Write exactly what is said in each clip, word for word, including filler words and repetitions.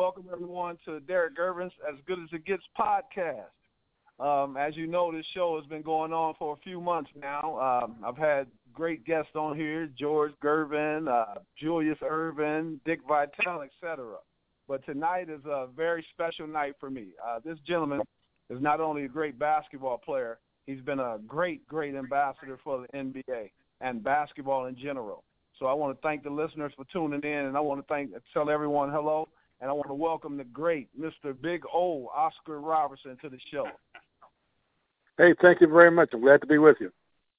welcome everyone to Derek Gervin's As Good as It Gets podcast. Um, as you know, this show has been going on for a few months now. Um, I've had great guests on here, George Gervin, uh, Julius Ervin, Dick Vitale, et cetera. But tonight is a very special night for me. Uh, this gentleman is not only a great basketball player, he's been a great, great ambassador for the N B A and basketball in general. So I want to thank the listeners for tuning in, and I want to thank, tell everyone hello, and I want to welcome the great Mister Big O, Oscar Robertson, to the show. Hey, thank you very much. I'm glad to be with you.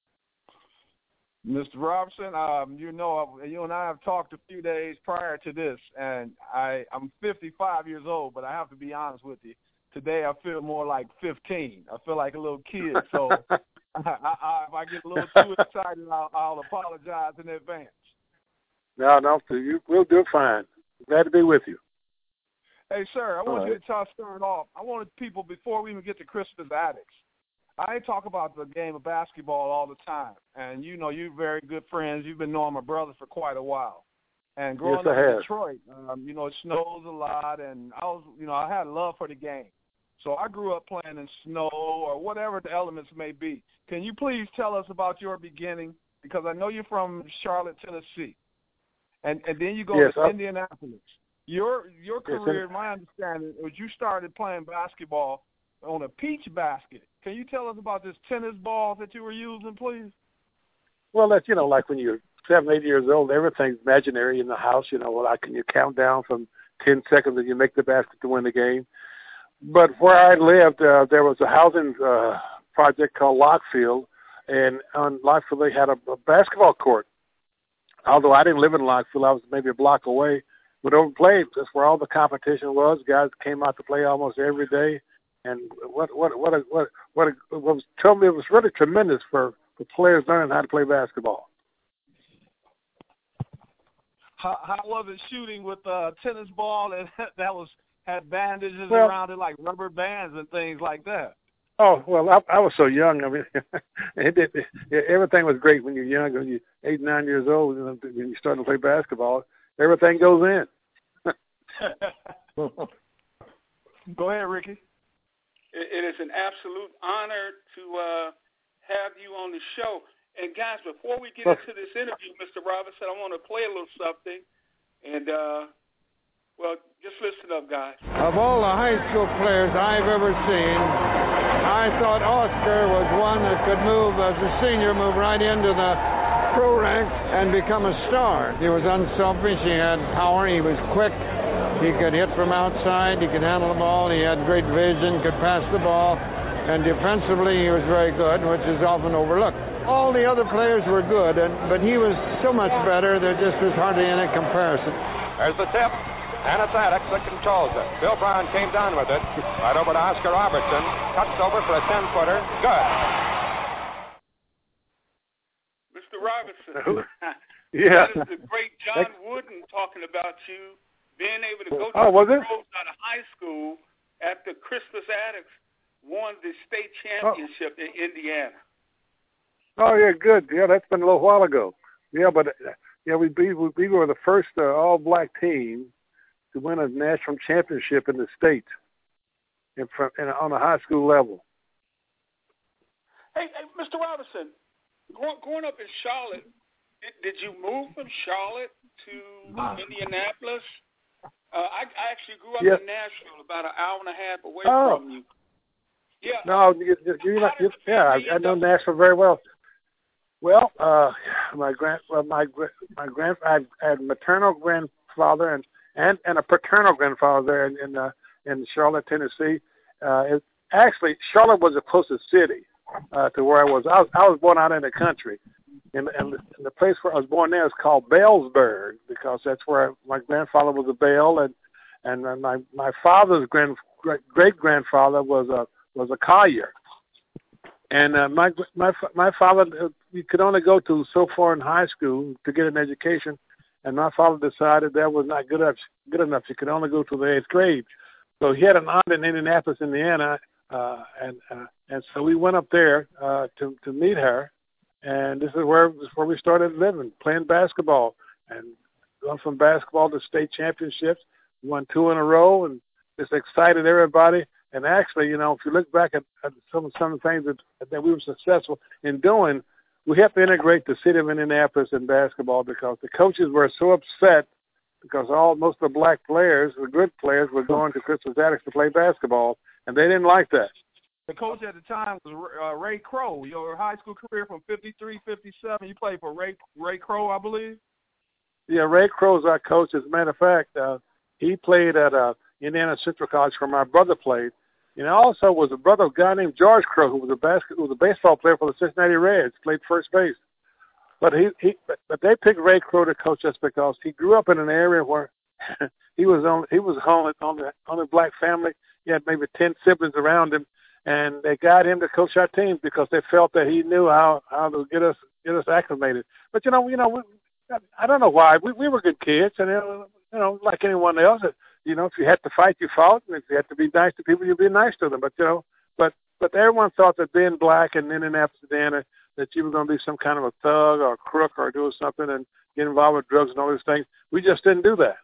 Mister Robertson, um, you know, you and I have talked a few days prior to this, and I, I'm fifty-five years old, but I have to be honest with you. Today I feel more like fifteen. I feel like a little kid, so I, I, if I get a little too excited, I'll, I'll apologize in advance. No, no, you, we'll do fine. Glad to be with you. Hey, sir, I want All you right. to start start off. I wanted people, before we even get to Crispus Attucks, I talk about the game of basketball all the time, and you know you're very good friends. You've been knowing my brother for quite a while. And growing Yes, up I in have. Detroit, um, you know, it snows a lot, and I was, you know, I had love for the game. So I grew up playing in snow or whatever the elements may be. Can you please tell us about your beginning? Because I know you're from Charlotte, Tennessee, and and then you go Yes, to I- Indianapolis. Your your Yes, career, my understanding, was you started playing basketball on a peach basket. Can you tell us about this tennis ball that you were using, please? Well, that's, you know, like when you're seven, eight years old, everything's imaginary in the house. You know, like can you count down from ten seconds and you make the basket to win the game. But where I lived, uh, there was a housing uh, project called Lockfield, and on Lockfield they had a, a basketball court. Although I didn't live in Lockfield, I was maybe a block away. But over played, that's where all the competition was. Guys came out to play almost every day. And what what what a, what what, a, what was told me it was really tremendous for, for players learning how to play basketball. How how was it shooting with a tennis ball and that was had bandages Well, around it like rubber bands and things like that? Oh well, I, I was so young. I mean, it, it, it, everything was great when you're young. When you're eight, nine years old, and when you're starting to play basketball, everything goes in. Go ahead, Ricky. It, it is an absolute honor to uh, have you on the show. And guys, before we get into this interview, Mister Robinson, I want to play a little something. And uh, well, just listen up, guys. Of all the high school players I've ever seen, I thought Oscar was one that could move as a senior, move right into the pro ranks and become a star. He was unselfish. He had power. He was quick. He could hit from outside. He could handle the ball. He had great vision, could pass the ball. And defensively, he was very good, which is often overlooked. All the other players were good, and, but he was so much better, there just was hardly any comparison. There's the tip, and it's Attucks that controls it. Bill Brown came down with it. Right over to Oscar Robertson. Cuts over for a ten-footer. Good. Mister Robertson. Yeah. That is the great John Wooden talking about you being able to go to oh, was the it? pros out of high school after Crispus Attucks won the state championship oh. in Indiana. Oh yeah, good. Yeah, that's been a little while ago. Yeah, but uh, yeah, we we we were the first uh, all-black team to win a national championship in the state, in front, in, on a high school level. Hey, hey Mister Robinson, growing, growing up in Charlotte, did, did you move from Charlotte to Indianapolis? Uh, I, I actually grew up yes. in Nashville, about an hour and a half away oh. from you. Yeah. No, you, you, you, you, yeah, I, I know Nashville very well. Well, uh, my grand, well, my my grand, I had a maternal grandfather and, and, and a paternal grandfather there in in, uh, in Charlotte, Tennessee. Uh, it, actually, Charlotte was the closest city uh, to where I was. I was. I was born out in the country, and, and, the, and the place where I was born there is called Bellsburg because that's where my grandfather was a bell, and and my my father's grand great grandfather was a was a collier. And uh, my my my father, uh, you could only go to so far in high school to get an education, and my father decided that was not good enough. Good enough. You could only go to the eighth grade. So he had an aunt in Indianapolis, Indiana, uh, and uh, and so we went up there uh, to to meet her, and this is where this is where we started living, playing basketball, and going from basketball to state championships. won two in a row, and it's excited everybody. And actually, you know, if you look back at, at some some of the things that that we were successful in doing, we have to integrate the city of Indianapolis in basketball because the coaches were so upset because all most of the black players, the good players, were going to Crispus Attucks to play basketball, and they didn't like that. The coach at the time was uh, Ray Crow. Your high school career from fifty-three, fifty-seven, you played for Ray Ray Crow, I believe? Yeah, Ray Crow's our coach. As a matter of fact, uh, he played at uh, Indiana Central College where my brother played. And also was a brother of a guy named George Crow, who was a basket, who was a baseball player for the Cincinnati Reds, played first base. But he, he but they picked Ray Crow to coach us because he grew up in an area where he was on he was on on the on a black family. He had maybe ten siblings around him, and they got him to coach our team because they felt that he knew how, how to get us get us acclimated. But you know, you know, we, I don't know why we we were good kids, and you know, like anyone else. You know, if you had to fight, you fought, and if you had to be nice to people, you'd be nice to them. But you know, but but everyone thought that being black in Indianapolis, Indiana, that you were going to be some kind of a thug or a crook or do something and get involved with drugs and all these things. We just didn't do that.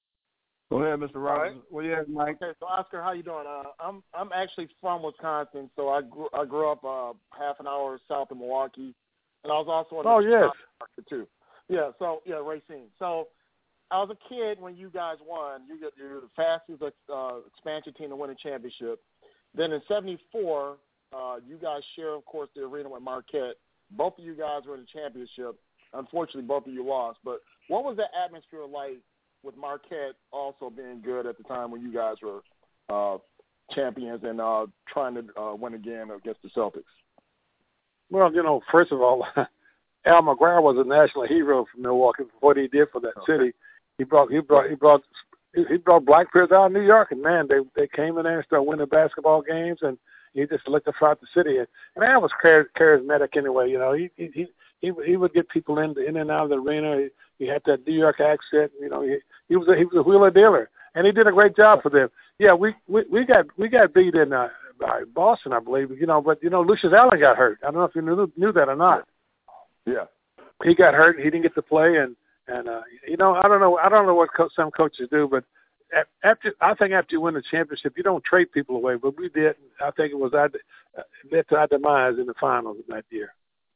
Go ahead, Mister Roberts. Right. Well, yeah, Mike. Okay, so Oscar, how you doing? Uh, I'm I'm actually from Wisconsin, so I grew I grew up uh, half an hour south of Milwaukee, and I was also in the oh yes, market too. Yeah, so yeah, Racine. So I was a kid when you guys won. You get you're the fastest uh, expansion team to win a championship. Then in seventy-four, uh, you guys share, of course, the arena with Marquette. Both of you guys were in the championship. Unfortunately, both of you lost. But what was the atmosphere like with Marquette also being good at the time when you guys were uh, champions and uh, trying to uh, win again against the Celtics? Well, you know, first of all, Al McGuire was a national hero for Milwaukee for what he did for that okay. city. He brought he brought he brought he brought black players out of New York, and man, they they came in there and started winning basketball games, and he just electrified the city. And man was charismatic anyway. You know, he he he he would get people in in and out of the arena. He, he had that New York accent. You know, he he was a, he was a wheeler dealer, and he did a great job for them. Yeah, we we, we got we got beat in uh, by Boston, I believe. You know, but you know, Lucius Allen got hurt. I don't know if you knew knew that or not. Yeah, he got hurt. He didn't get to play, and. And uh, you know, I don't know. I don't know what co- some coaches do, but after I think after you win the championship, you don't trade people away. But we did. I think it was our uh, led to our demise in the finals that year.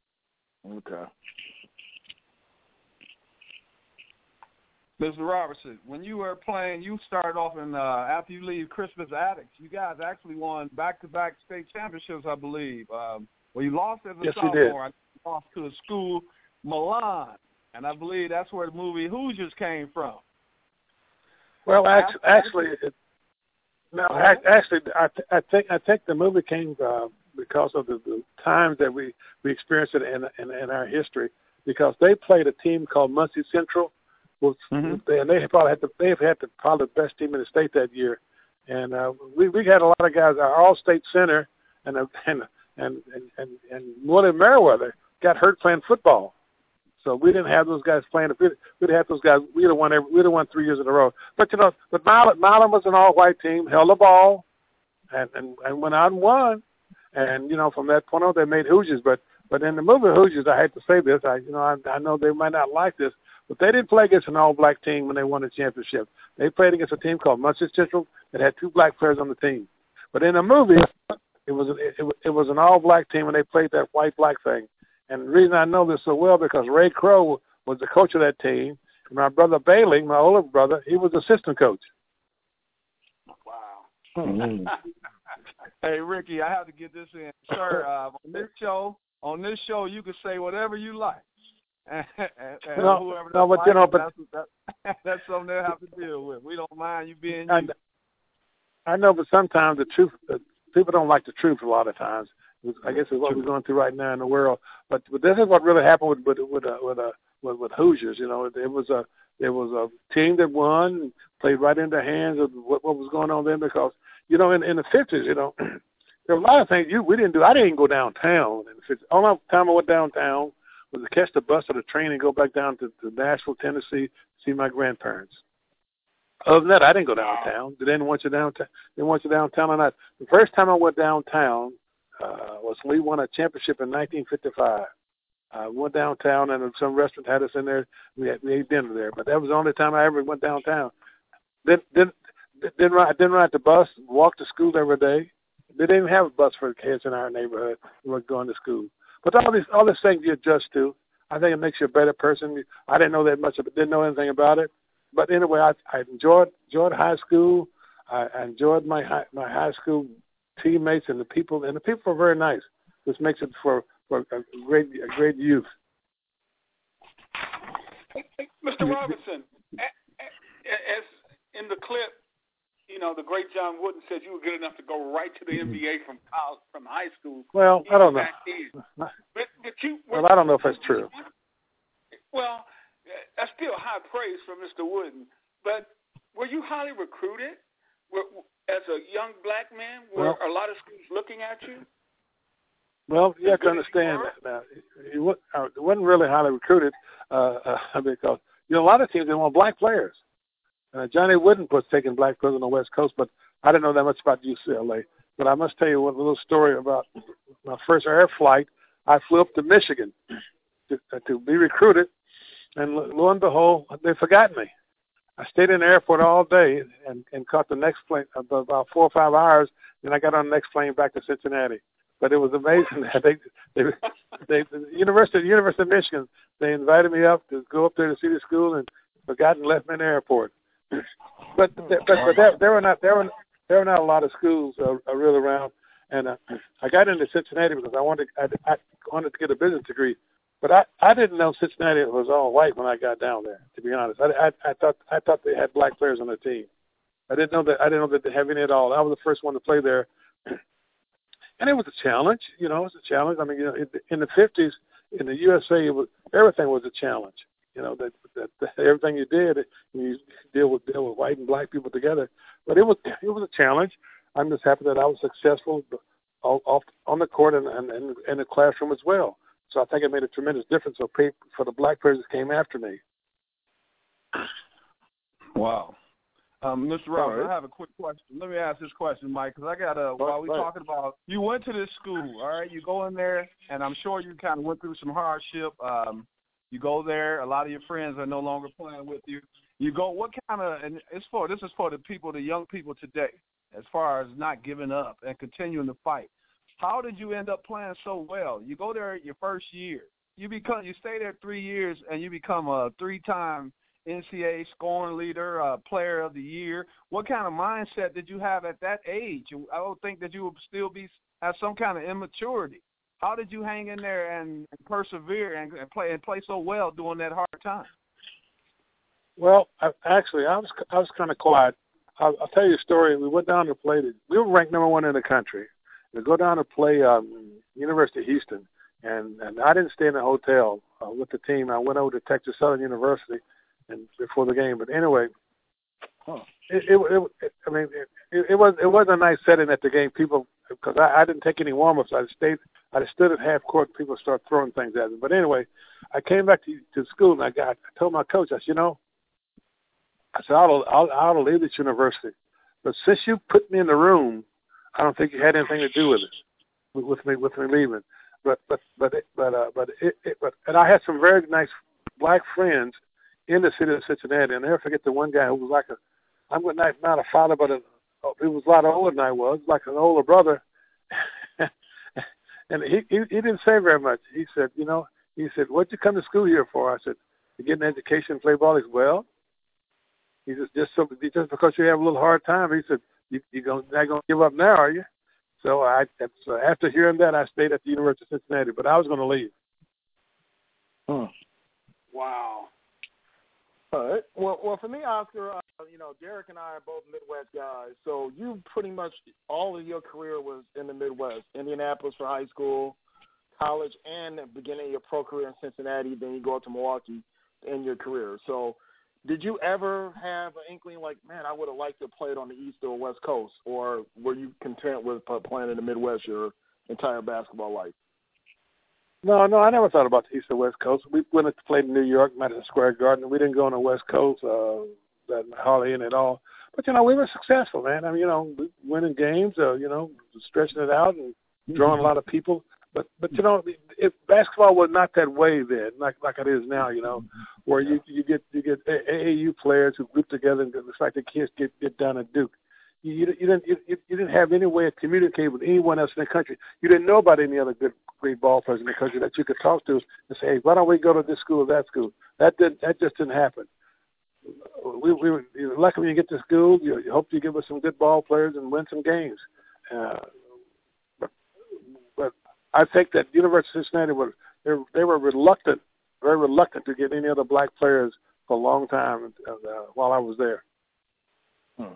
Okay. Mister Robertson, when you were playing, you started off in uh, after you leave Crispus Attucks. You guys actually won back-to-back state championships, I believe. Um, well, you lost as a yes, sophomore. You lost to a school, Milan. And I believe that's where the movie Hoosiers came from. Well, actually, actually it, no, actually, I, th- I think I think the movie came uh, because of the, the times that we, we experienced it in, in in our history. Because they played a team called Muncie Central, which, mm-hmm. they, and they probably had the they've had the, probably the best team in the state that year. And uh, we we had a lot of guys. Our all-state center and and and and and, and William Merriweather got hurt playing football. So we didn't have those guys playing. If we'd, we'd have those guys, we'd have won. Every, we'd have won three years in a row. But you know, but Milan, Milan was an all-white team, held the ball, and, and and went out and won. And you know, from that point on, they made Hoosiers. But but in the movie Hoosiers, I hate to say this, I you know, I, I know they might not like this, but they didn't play against an all-black team when they won the championship. They played against a team called Muncie Central that had two black players on the team. But in the movie, it was it, it, it was an all-black team, and they played that white-black thing. And the reason I know this so well because Ray Crow was the coach of that team, and my brother Bailey, my older brother, he was the assistant coach. Wow. Mm-hmm. Hey, Ricky, I have to get this in, sir. Uh, on this show, on this show, you can say whatever you like, and, and no, whoever no, but like, you know, but that's, that, that's something they'll have to deal with. We don't mind you being I, you. I know, but sometimes the truth, the, people don't like the truth a lot of times. I guess is what we're going through right now in the world. But but this is what really happened with with with uh, with, uh, with, with Hoosiers. You know, it, it was a it was a team that won, played right into the hands of what, what was going on then. Because you know, in, in the fifties, you know, there were a lot of things you we didn't do. I didn't go downtown in the fifties. Only time I went downtown was to catch the bus or the train and go back down to, to Nashville, Tennessee, to see my grandparents. Other than that, I didn't go downtown. They didn't want you downtown. They didn't want you downtown or not. The first time I went downtown. Uh, was we won a championship in nineteen fifty-five. I uh, went downtown and some restaurant had us in there. We had, we ate dinner there, but that was the only time I ever went downtown. Didn't didn't didn't ride didn't ride the bus. Walked to school every day. They didn't even have a bus for the kids in our neighborhood who were going to school. But all these all these things you adjust to. I think it makes you a better person. I didn't know that much of it, didn't know anything about it. But anyway, I, I enjoyed enjoyed high school. I, I enjoyed my high, my high school teammates and the people, and the people were very nice. This makes it for, for a great a great youth. Mister Robinson, as in the clip, you know, the great John Wooden says you were good enough to go right to the N B A from college, from high school. Well, I don't know. But, but you, well, I don't know if that's true. Well, that's still high praise from Mister Wooden. But were you highly recruited were, as a young black man? Were well, a lot of schools looking at you? Well, you have to understand that now. It wasn't really highly recruited uh, uh, because, you know, a lot of teams, they want black players. Uh, Johnny Wooden was taking black players on the West Coast, but I didn't know that much about U C L A. But I must tell you one little story about my first air flight. I flew up to Michigan to, uh, to be recruited, and lo, lo and behold, they forgot me. I stayed in the airport all day and, and caught the next plane about four or five hours, and I got on the next plane back to Cincinnati. But it was amazing that they, they, they, the University, the University of Michigan, they invited me up to go up there to see the school and forgot and left me in the airport. But but, but there, there were not there were there were not a lot of schools uh, really around, and uh, I got into Cincinnati because I wanted I, I wanted to get a business degree, but I, I didn't know Cincinnati was all white when I got down there. To be honest, I, I I thought I thought they had black players on their team. I didn't know that I didn't know that they had any at all. I was the first one to play there. And it was a challenge, you know, it was a challenge. I mean, you know, in the fifties, in the U S A, it was, everything was a challenge. You know, that, that, that everything you did, you deal with deal with white and black people together. But it was it was a challenge. I'm just happy that I was successful off on the court and and, and in the classroom as well. So I think it made a tremendous difference for for the black players that came after me. Wow. Um, Mister Robert, right. I have a quick question. Let me ask this question, Mike, because I got a, while we're talking about, you went to this school, all right? You go in there, and I'm sure you kind of went through some hardship. Um, you go there, a lot of your friends are no longer playing with you. You go, what kind of, and it's for, this is for the people, the young people today, as far as not giving up and continuing to fight. How did you end up playing so well? You go there your first year. You become, you stay there three years, and you become a three-time N C A A scoring leader, uh, player of the year. What kind of mindset did you have at that age? I don't think that you would still be have some kind of immaturity. How did you hang in there and, and persevere and, and play and play so well during that hard time? Well, I, actually, I was I was kind of quiet. I'll, I'll tell you a story. We went down to play. The, we were ranked number one in the country. We go down to play um, University of Houston, and, and I didn't stay in a hotel uh, with the team. I went over to Texas Southern University. And before the game, but anyway, huh. it, it, it, it. I mean, it, it was it was a nice setting at the game. People, because I, I didn't take any warm ups. I stayed. I stood at half court. And people started throwing things at me. But anyway, I came back to, to school and I got. I told my coach, I said, you know, I said I'll I'll, I'll leave this university, but since you put me in the room, I don't think you had anything to do with it, with me with me leaving. But but but but uh, but it, it but and I had some very nice black friends in the city of Cincinnati, and I'll never forget the one guy who was like a, I'm not, not a father, but a, he was a lot older than I was, like an older brother. And he, he he didn't say very much. He said, you know, he said, what'd you come to school here for? I said, to get an education and play ball. He said, well, he said, just so, just because you have a little hard time, he said, you you gonna, not going to give up now, are you? So I, so after hearing that, I stayed at the University of Cincinnati, but I was going to leave. Hmm. Wow. All right. Well, well, for me, Oscar, uh, you know, Derek and I are both Midwest guys. So you pretty much all of your career was in the Midwest, Indianapolis for high school, college, and the beginning of your pro career in Cincinnati. Then you go up to Milwaukee in your career. So, did you ever have an inkling like, man, I would have liked to play it on the East or West Coast, or were you content with playing in the Midwest your entire basketball life? No, no, I never thought about the East or West Coast. We went to play in New York, Madison Square Garden. We didn't go on the West Coast, uh, that hardly in at all. But, you know, we were successful, man. I mean, you know, winning games, uh, you know, stretching it out and drawing a lot of people. But but you know, if basketball was not that way then, like like it is now, you know, where you you get you get A A U players who group together and it's like the kids get get down at Duke. You, you, you didn't you, you didn't have any way of communicating with anyone else in the country. You didn't know about any other good great ball players in the country that you could talk to and say, hey, why don't we go to this school or that school? That didn't that just didn't happen. We we were lucky when you get to school. You, you hope you give us some good ball players and win some games. Uh, but but I think that University of Cincinnati were they, they were reluctant, very reluctant to get any other black players for a long time uh, while I was there. Hmm.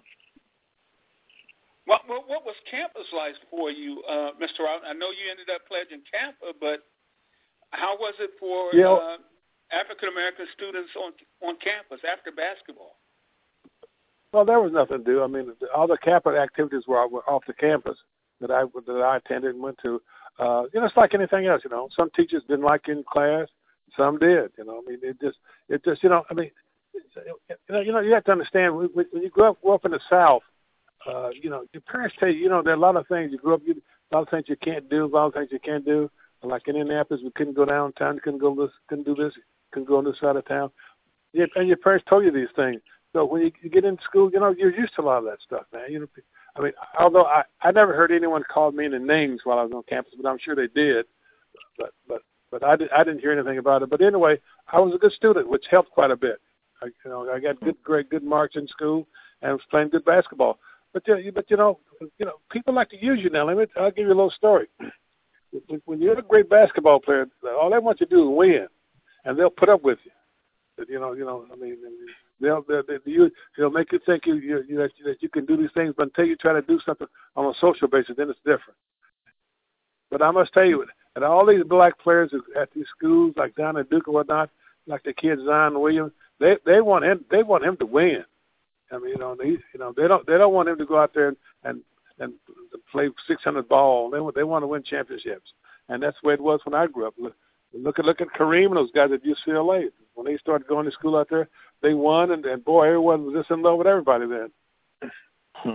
What, what, what was campus like for you, uh, Mister Robinson? I know you ended up pledging Campa, but how was it for yeah. uh, African American students on on campus after basketball? Well, there was nothing to do. I mean, all the Campa activities were off the campus that I that I attended and went to. Uh, you know, it's like anything else. You know, some teachers didn't like you in class, some did. You know, I mean, it just it just you know, I mean, you know, you know, you have to understand when, when you grow up, grow up in the South. Uh, you know, your parents tell you, you know, there are a lot of things you grew up, you, a lot of things you can't do, a lot of things you can't do. Like in Indianapolis, we couldn't go downtown, couldn't go this, couldn't do this, couldn't go on this side of town. Yeah, and your parents told you these things. So when you, you get into school, you know, you're used to a lot of that stuff, man. You know, I mean, although I, I never heard anyone call me any names while I was on campus, but I'm sure they did. But but but I, did, I didn't hear anything about it. But anyway, I was a good student, which helped quite a bit. I, you know, I got good, great, good marks in school, and was playing good basketball. But you, but you know, you know, people like to use you now. Let me, I'll give you a little story. When you're a great basketball player, all they want you to do is win, and they'll put up with you. You know, you know. I mean, they'll they'll, they'll, they'll make you think you, you, you that, you that you can do these things, but until you try to do something on a social basis, then it's different. But I must tell you, that all these black players at these schools, like down at Duke or whatnot, like the kid Zion Williams, they they want him they want him to win. I mean, you know, they, you know, they don't, they don't want him to go out there and and, and play six hundred ball. They want, they want to win championships, and that's the way it was when I grew up. Look, look at look at Kareem and those guys at U C L A. When they started going to school out there, they won, and, and boy, everyone was just in love with everybody then.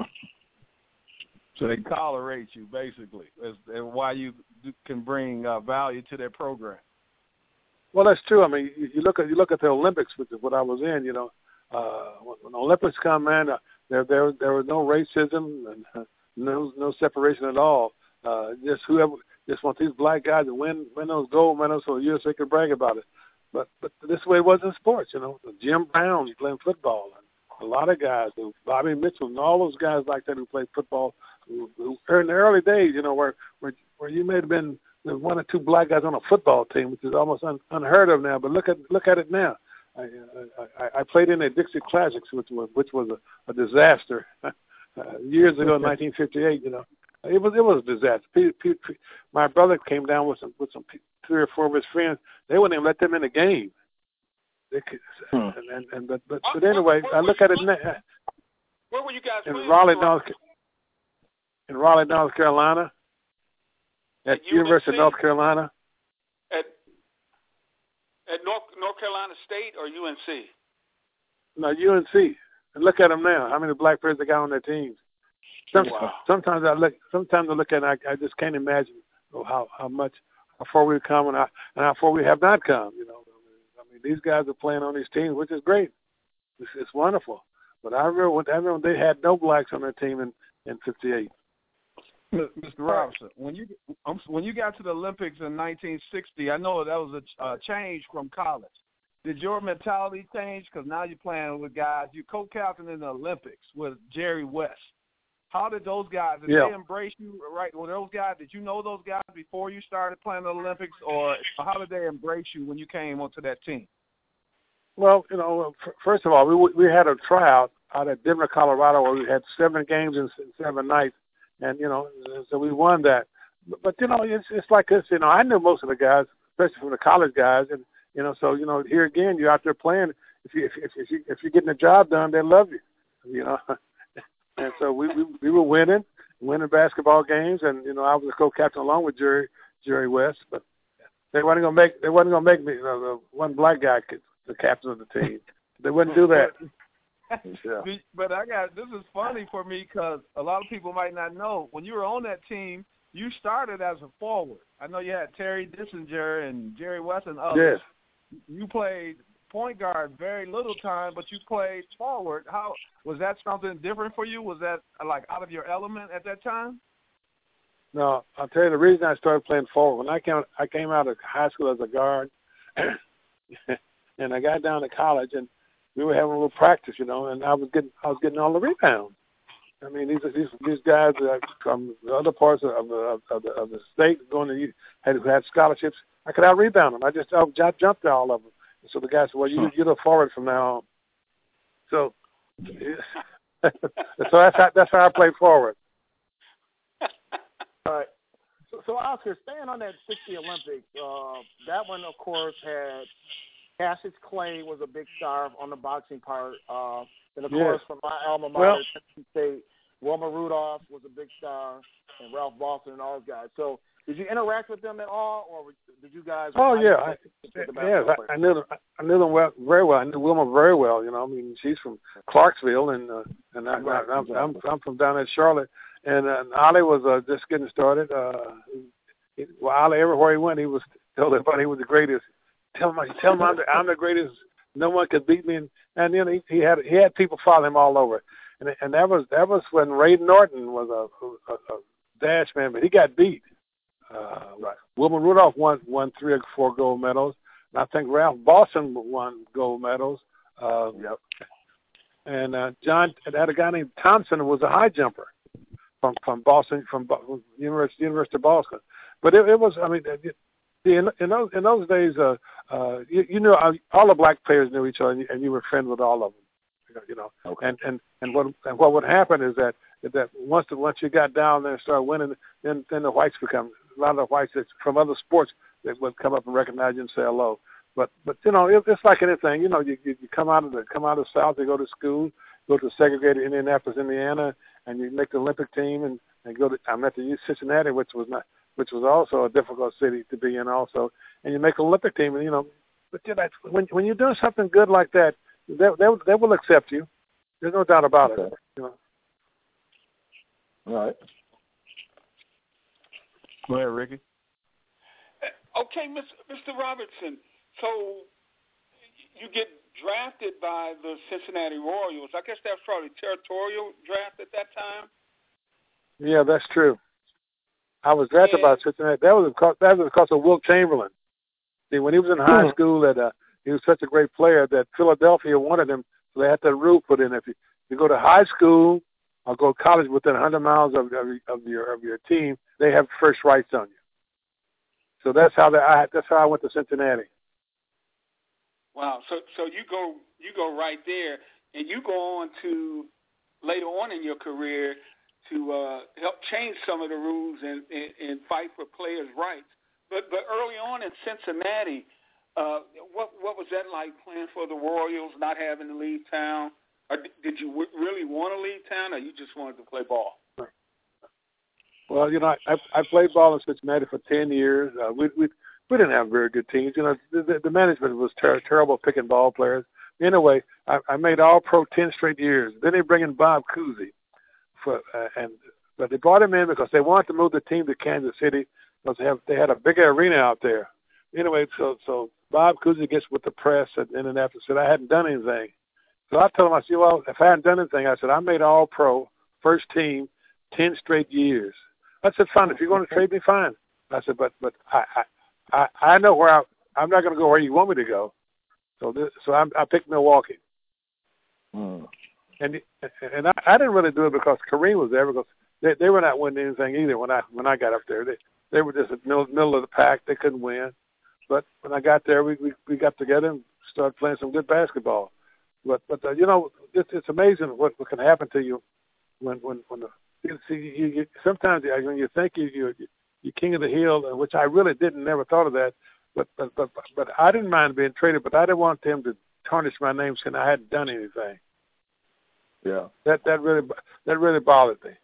So they tolerate you, basically, as, and why you can bring uh, value to their program. Well, that's true. I mean, you, you look at you look at the Olympics, which is what I was in. You know. Uh, when the Olympics come, man, uh, there there there was no racism and uh, no no separation at all. Uh, just whoever just want these black guys to win win those gold medals so the U S A could brag about it. But but this way it was in sports, you know. Jim Brown playing football, and a lot of guys, Bobby Mitchell, and all those guys like that who played football, who, who in the early days, you know, where where where you may have been one or two black guys on a football team, which is almost un, unheard of now. But look at look at it now. I, I, I played in the Dixie Classics, which was which was a, a disaster uh, years ago in nineteen fifty-eight. You know, it was it was a disaster. P, P, P, my brother came down with some with some three or four of his friends. They wouldn't even let them in the game. They could, hmm. and, and, and but but, but anyway, where, where, I look at it now. Where were you guys in playing? Raleigh, North in Raleigh, North Carolina, at, at University of North Carolina. At At North North Carolina State or U N C? No, U N C. And look at them now. How many black players they got on their teams? Some, wow. Sometimes I look. Sometimes I look at it, I, I just can't imagine how how much how far we've come and how, and how far we have not come. You know, I mean, these guys are playing on these teams, which is great. It's, it's wonderful. But I remember, when, I remember they had no blacks on their team in in fifty-eight. Mister Robinson, when you when you got to the Olympics in nineteen sixty, I know that was a uh, change from college. Did your mentality change? Because now you're playing with guys. You co-captain in the Olympics with Jerry West. How did those guys? Did yeah. they embrace you? Right? Were those guys? Did you know those guys before you started playing the Olympics, or how did they embrace you when you came onto that team? Well, you know, first of all, we we had a tryout out at Denver, Colorado, where we had seven games in seven nights. And, you know, so we won that. But, but, you know, it's it's like this. You know, I knew most of the guys, especially from the college guys. And, you know, so, you know, here again, you're out there playing. If, you, if, if, if, you, if you're getting the job done, they love you, you know. And so we, we we were winning, winning basketball games. And, you know, I was a co-captain along with Jerry Jerry West. But they wasn't going to make they wasn't going to make me, you know, the one black guy the captain of the team. They wouldn't do that. Yeah. But I got this is funny for me because a lot of people might not know when you were on that team, you started as a forward. I know you had Terry Dissinger and Jerry West and others. Yes. You played point guard very little time, but you played forward. How was that something different for you? Was that like out of your element at that time? No, I'll tell you the reason I started playing forward. When I came, I came out of high school as a guard, and I got down to college, and we were having a little practice, you know, and I was getting, I was getting all the rebounds. I mean, these these these guys uh, from the other parts of the of the, of the state going to had who had scholarships. I could out rebound them. I just I jumped to all of them. So the guy said, "Well, you you're the forward from now on." So, so that's how that's how I play forward. All right. So, so Oscar, staying on that sixty Olympics, uh, that one, of course, had Cassius Clay was a big star on the boxing part. Uh, and, of yes. course, from my alma mater, well, Tennessee State, Wilma Rudolph was a big star, and Ralph Boston and all those guys. So did you interact with them at all, or did you guys? Oh, yeah. I, yes, I, I knew them, I knew them well, very well. I knew Wilma very well. You know, I mean, she's from Clarksville, and uh, and I, right, I, I'm, exactly. I'm I'm from down at Charlotte. And, uh, and Ollie was uh, just getting started. Uh, he, well, Ollie, everywhere he went, he was told everybody he was the greatest. Tell him, tell him I'm the, I'm the greatest. No one could beat me. And, and you know, he, he had he had people follow him all over. And and that was that was when Ray Norton was a, a, a dash man, but he got beat. Uh, right. Wilma Rudolph won won three or four gold medals, and I think Ralph Boston won gold medals. Uh, yep. And uh, John had a guy named Thompson who was a high jumper. From from Boston, from Bo- University University of Boston, but it, it was. I mean, it, in, in those in those days, uh, uh, you, you knew all the black players knew each other, and you, and you were friends with all of them. You know, okay. and and and what and what would happen is that that once the, once you got down there and started winning, then then the whites become a lot of the whites that from other sports that would come up and recognize you and say hello. But but you know, it, it's like anything. You know, you, you you come out of the come out of the South, you go to school, go to segregated Indianapolis, Indiana. And you make the Olympic team, and, and go to. I met the Cincinnati, which was not, which was also a difficult city to be in, also. And you make the Olympic team, and you know, but you know, when when you're doing something good like that, they they, they will accept you. There's no doubt about okay. it. You know. All right. Go ahead, Ricky. Okay, Mister Robertson. So you get drafted by the Cincinnati Royals. I guess that was probably territorial draft at that time. Yeah, that's true. I was drafted and, by Cincinnati. That was because that was because of Wilt Chamberlain. See, when he was in high school, that uh, he was such a great player that Philadelphia wanted him, so they had that rule put in: if you, you go to high school or go to college within one hundred miles of, of, of your of your team, they have first rights on you. So that's how that I that's how I went to Cincinnati. Wow. So so you go you go right there, and you go on to later on in your career to uh, help change some of the rules and, and, and fight for players' rights. But but early on in Cincinnati, uh, what what was that like playing for the Royals, not having to leave town? Or did you w- really want to leave town, or you just wanted to play ball? Well, you know, I I played ball in Cincinnati for ten years. Uh, we we we didn't have very good teams. You know, the, the management was ter- terrible picking ball players. Anyway, I, I made all pro ten straight years. Then they bring in Bob Cousy, for uh, and but they brought him in because they wanted to move the team to Kansas City because they have they had a big arena out there. Anyway, so so Bob Cousy gets with the press at Indianapolis and said I hadn't done anything. So I told him, I said, well, if I hadn't done anything, I said I made all pro first team ten straight years. I said, fine, if you're going to trade me, fine. I said, but but I I, I know where I, I'm not going to go where you want me to go. So this, so I, I picked Milwaukee. Hmm. And and I, I didn't really do it because Kareem was there because they, they were not winning anything either when I when I got up there. They they were just in the middle, middle of the pack. They couldn't win. But when I got there, we we, we got together and started playing some good basketball. But but uh, you know, it's, it's amazing what, what can happen to you when when when the you see you, you sometimes when you think you you you're king of the hill, which I really didn't never thought of that. But but but but I didn't mind being traded, but I didn't want them to tarnish my name saying I hadn't done anything. Yeah, that that really that really bothered me.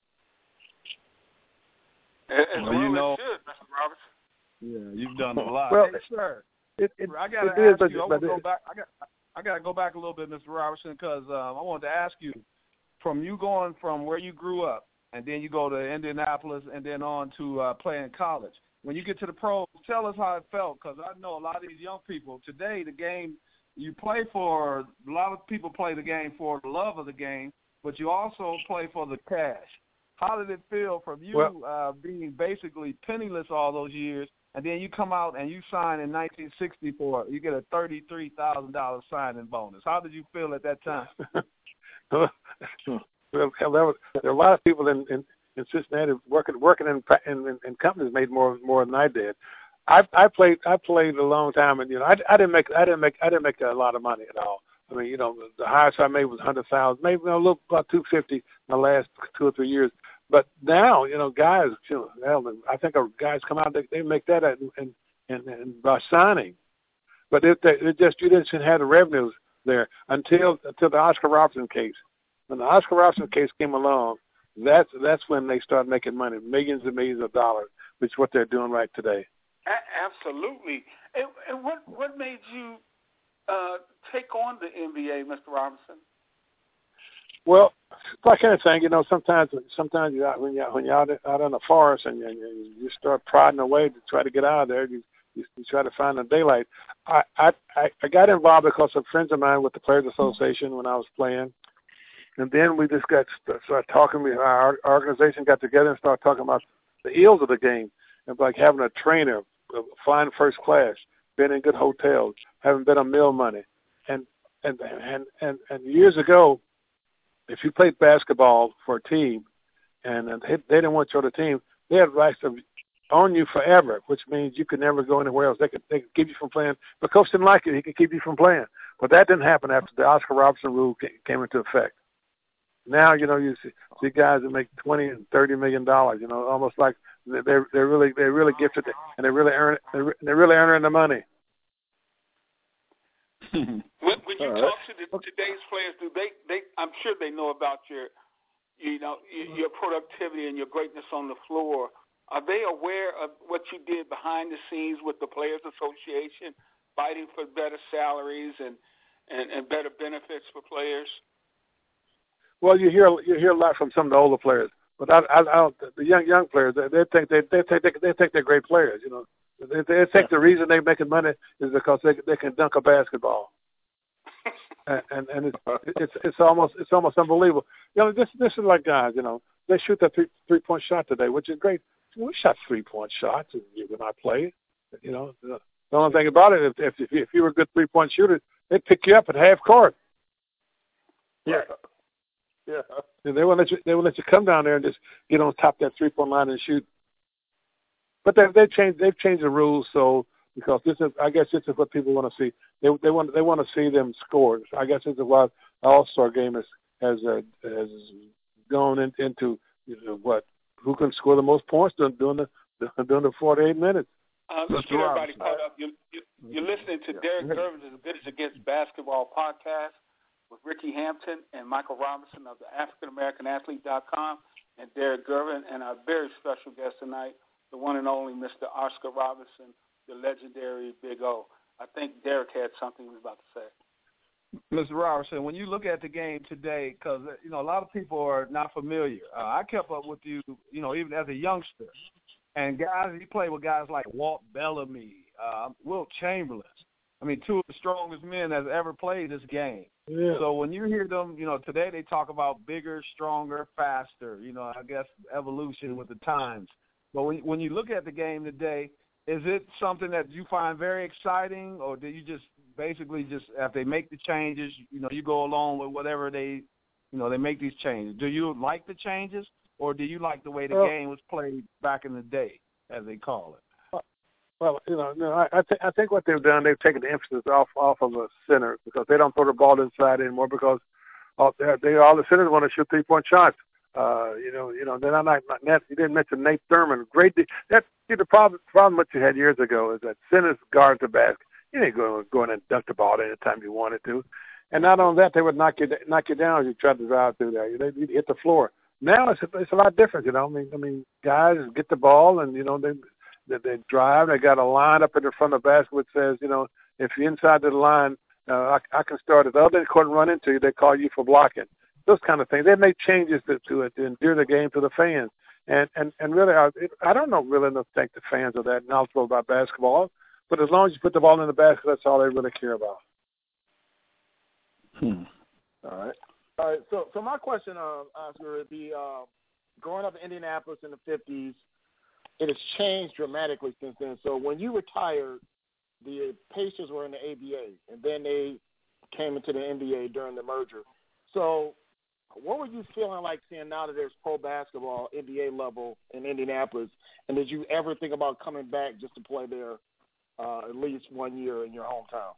As well, well you know, it should, Mister Roberts. Yeah, you've done a lot. Well, hey, sir, it, it, I got to it ask is, you. I but want to go it, back. I got I got to go back a little bit, Mister Robertson, because um, I wanted to ask you, from you going from where you grew up and then you go to Indianapolis, and then on to uh, play in college. When you get to the pros, tell us how it felt, because I know a lot of these young people today, the game you play for, a lot of people play the game for the love of the game, but you also play for the cash. How did it feel from you well, uh, being basically penniless all those years, and then you come out and you sign in nineteen sixty for, you get a thirty-three thousand dollars signing bonus. How did you feel at that time? well, there, was, there were a lot of people in, in, in Cincinnati working working in, in in companies made more more than I did. I I played I played a long time, and you know I, I didn't make I didn't make I didn't make a lot of money at all. I mean, you know, the highest I made was a hundred thousand, maybe a little about two fifty in the last two or three years. But now, you know, guys, you know, I think guys come out, they, they make that and and, and, and by signing. But it, it just you didn't have the revenues there until until the Oscar Robertson case. When the Oscar Robertson case came along, that's that's when they started making money, millions and millions of dollars, which is what they're doing right today. A- absolutely. And, and what what made you uh, take on the N B A, Mister Robinson? Well, like anything, you know, sometimes sometimes you when you when you're out, out in the forest and you, you start prodding away to try to get out of there, you you, you try to find the daylight. I, I I got involved because of friends of mine with the Players Association when I was playing, and then we just got started talking. Our organization got together and started talking about the ills of the game, and like having a trainer, flying first class, being in good hotels, having been on meal money, and and and and, and years ago. If you played basketball for a team and they didn't want you on the team, they had rights to own you forever, which means you could never go anywhere else. They could they could keep you from playing. The coach didn't like it. He could keep you from playing. But that didn't happen after the Oscar Robertson rule came into effect. Now, you know, you see, see guys that make twenty and thirty million dollars, you know, almost like they're, they're really they're really gifted and they're really earning, they're really earning the money. when, when you right. talk to the, today's players, do they, they? I'm sure they know about your, you know, your productivity and your greatness on the floor. Are they aware of what you did behind the scenes with the Players Association, fighting for better salaries and, and, and better benefits for players? Well, you hear you hear a lot from some of the older players, but I, I, I don't, the young young players they, they think they they think they, they think they're great players, you know. They, they think the reason they're making money is because they they can dunk a basketball, and and, and it's, it's it's almost it's almost unbelievable. You know, this this is like guys. You know, they shoot that three three point shot today, which is great. We shot three point shots when I played. You know, the, the only thing about it, if if if you were a good three point shooter, they'd pick you up at half court. Yeah, yeah. And they won't let you they won't let you come down there and just get on top of that three point line and shoot. But they they changed they've changed the rules so because this is I guess this is what people want to see. They they want they want to see them score. I guess this is why the All-Star game has has uh, has gone in, into you know, what who can score the most points during the during the forty-eight minutes. Uh, let's get everybody caught up. You, you, you're listening to Derek Gervin's As Good as It Gets Basketball podcast with Ricky Hampton and Michael Robinson of the African American Athlete dot com and Derek Gervin and our very special guest tonight, the one and only Mister Oscar Robinson, the legendary Big O. I think Derek had something he was about to say. Mister Robertson, when you look at the game today, because, you know, a lot of people are not familiar. Uh, I kept up with you, you know, even as a youngster. And guys, you play with guys like Walt Bellamy, uh, Wilt Chamberlain. I mean, two of the strongest men that's ever played this game. Yeah. So when you hear them, you know, today they talk about bigger, stronger, faster, you know, I guess evolution with the times. But when when you look at the game today, is it something that you find very exciting, or do you just basically just after they make the changes, you know, you go along with whatever they, you know, they make these changes? Do you like the changes, or do you like the way the well, game was played back in the day, as they call it? Well, you know, no, I I, th- I think what they've done, they've taken the emphasis off off of the center because they don't throw the ball inside anymore because all they, they all the centers want to shoot three point shots. Uh, you know, you know. Then I like Nate. You didn't mention Nate Thurman. Great. That see the problem. Problem what you had years ago is that centers guard the basket. You didn't go go in and dunk the ball anytime you wanted to. And not only that, they would knock you knock you down as you tried to drive through there. They would hit the floor. Now it's a, it's a lot different. You know, I mean, I mean, guys get the ball and you know they they, they drive. They got a line up in the front of the basket which says, you know, if you're inside the line, uh, I, I can start at the other court and run into you. They call you for blocking. those kind of things. They make changes to, to it to endear the game to the fans. And and and really, I, I don't know really don't think the fans are that knowledgeable about basketball. But as long as you put the ball in the basket, that's all they really care about. Hmm. All right. All right. So, so my question, uh, Oscar, would be uh, growing up in Indianapolis in the fifties, it has changed dramatically since then. So when you retired, the Pacers were in the A B A, and then they came into the N B A during the merger. So what were you feeling like seeing now that there's pro basketball, N B A level in Indianapolis, and did you ever think about coming back just to play there uh, at least one year in your hometown?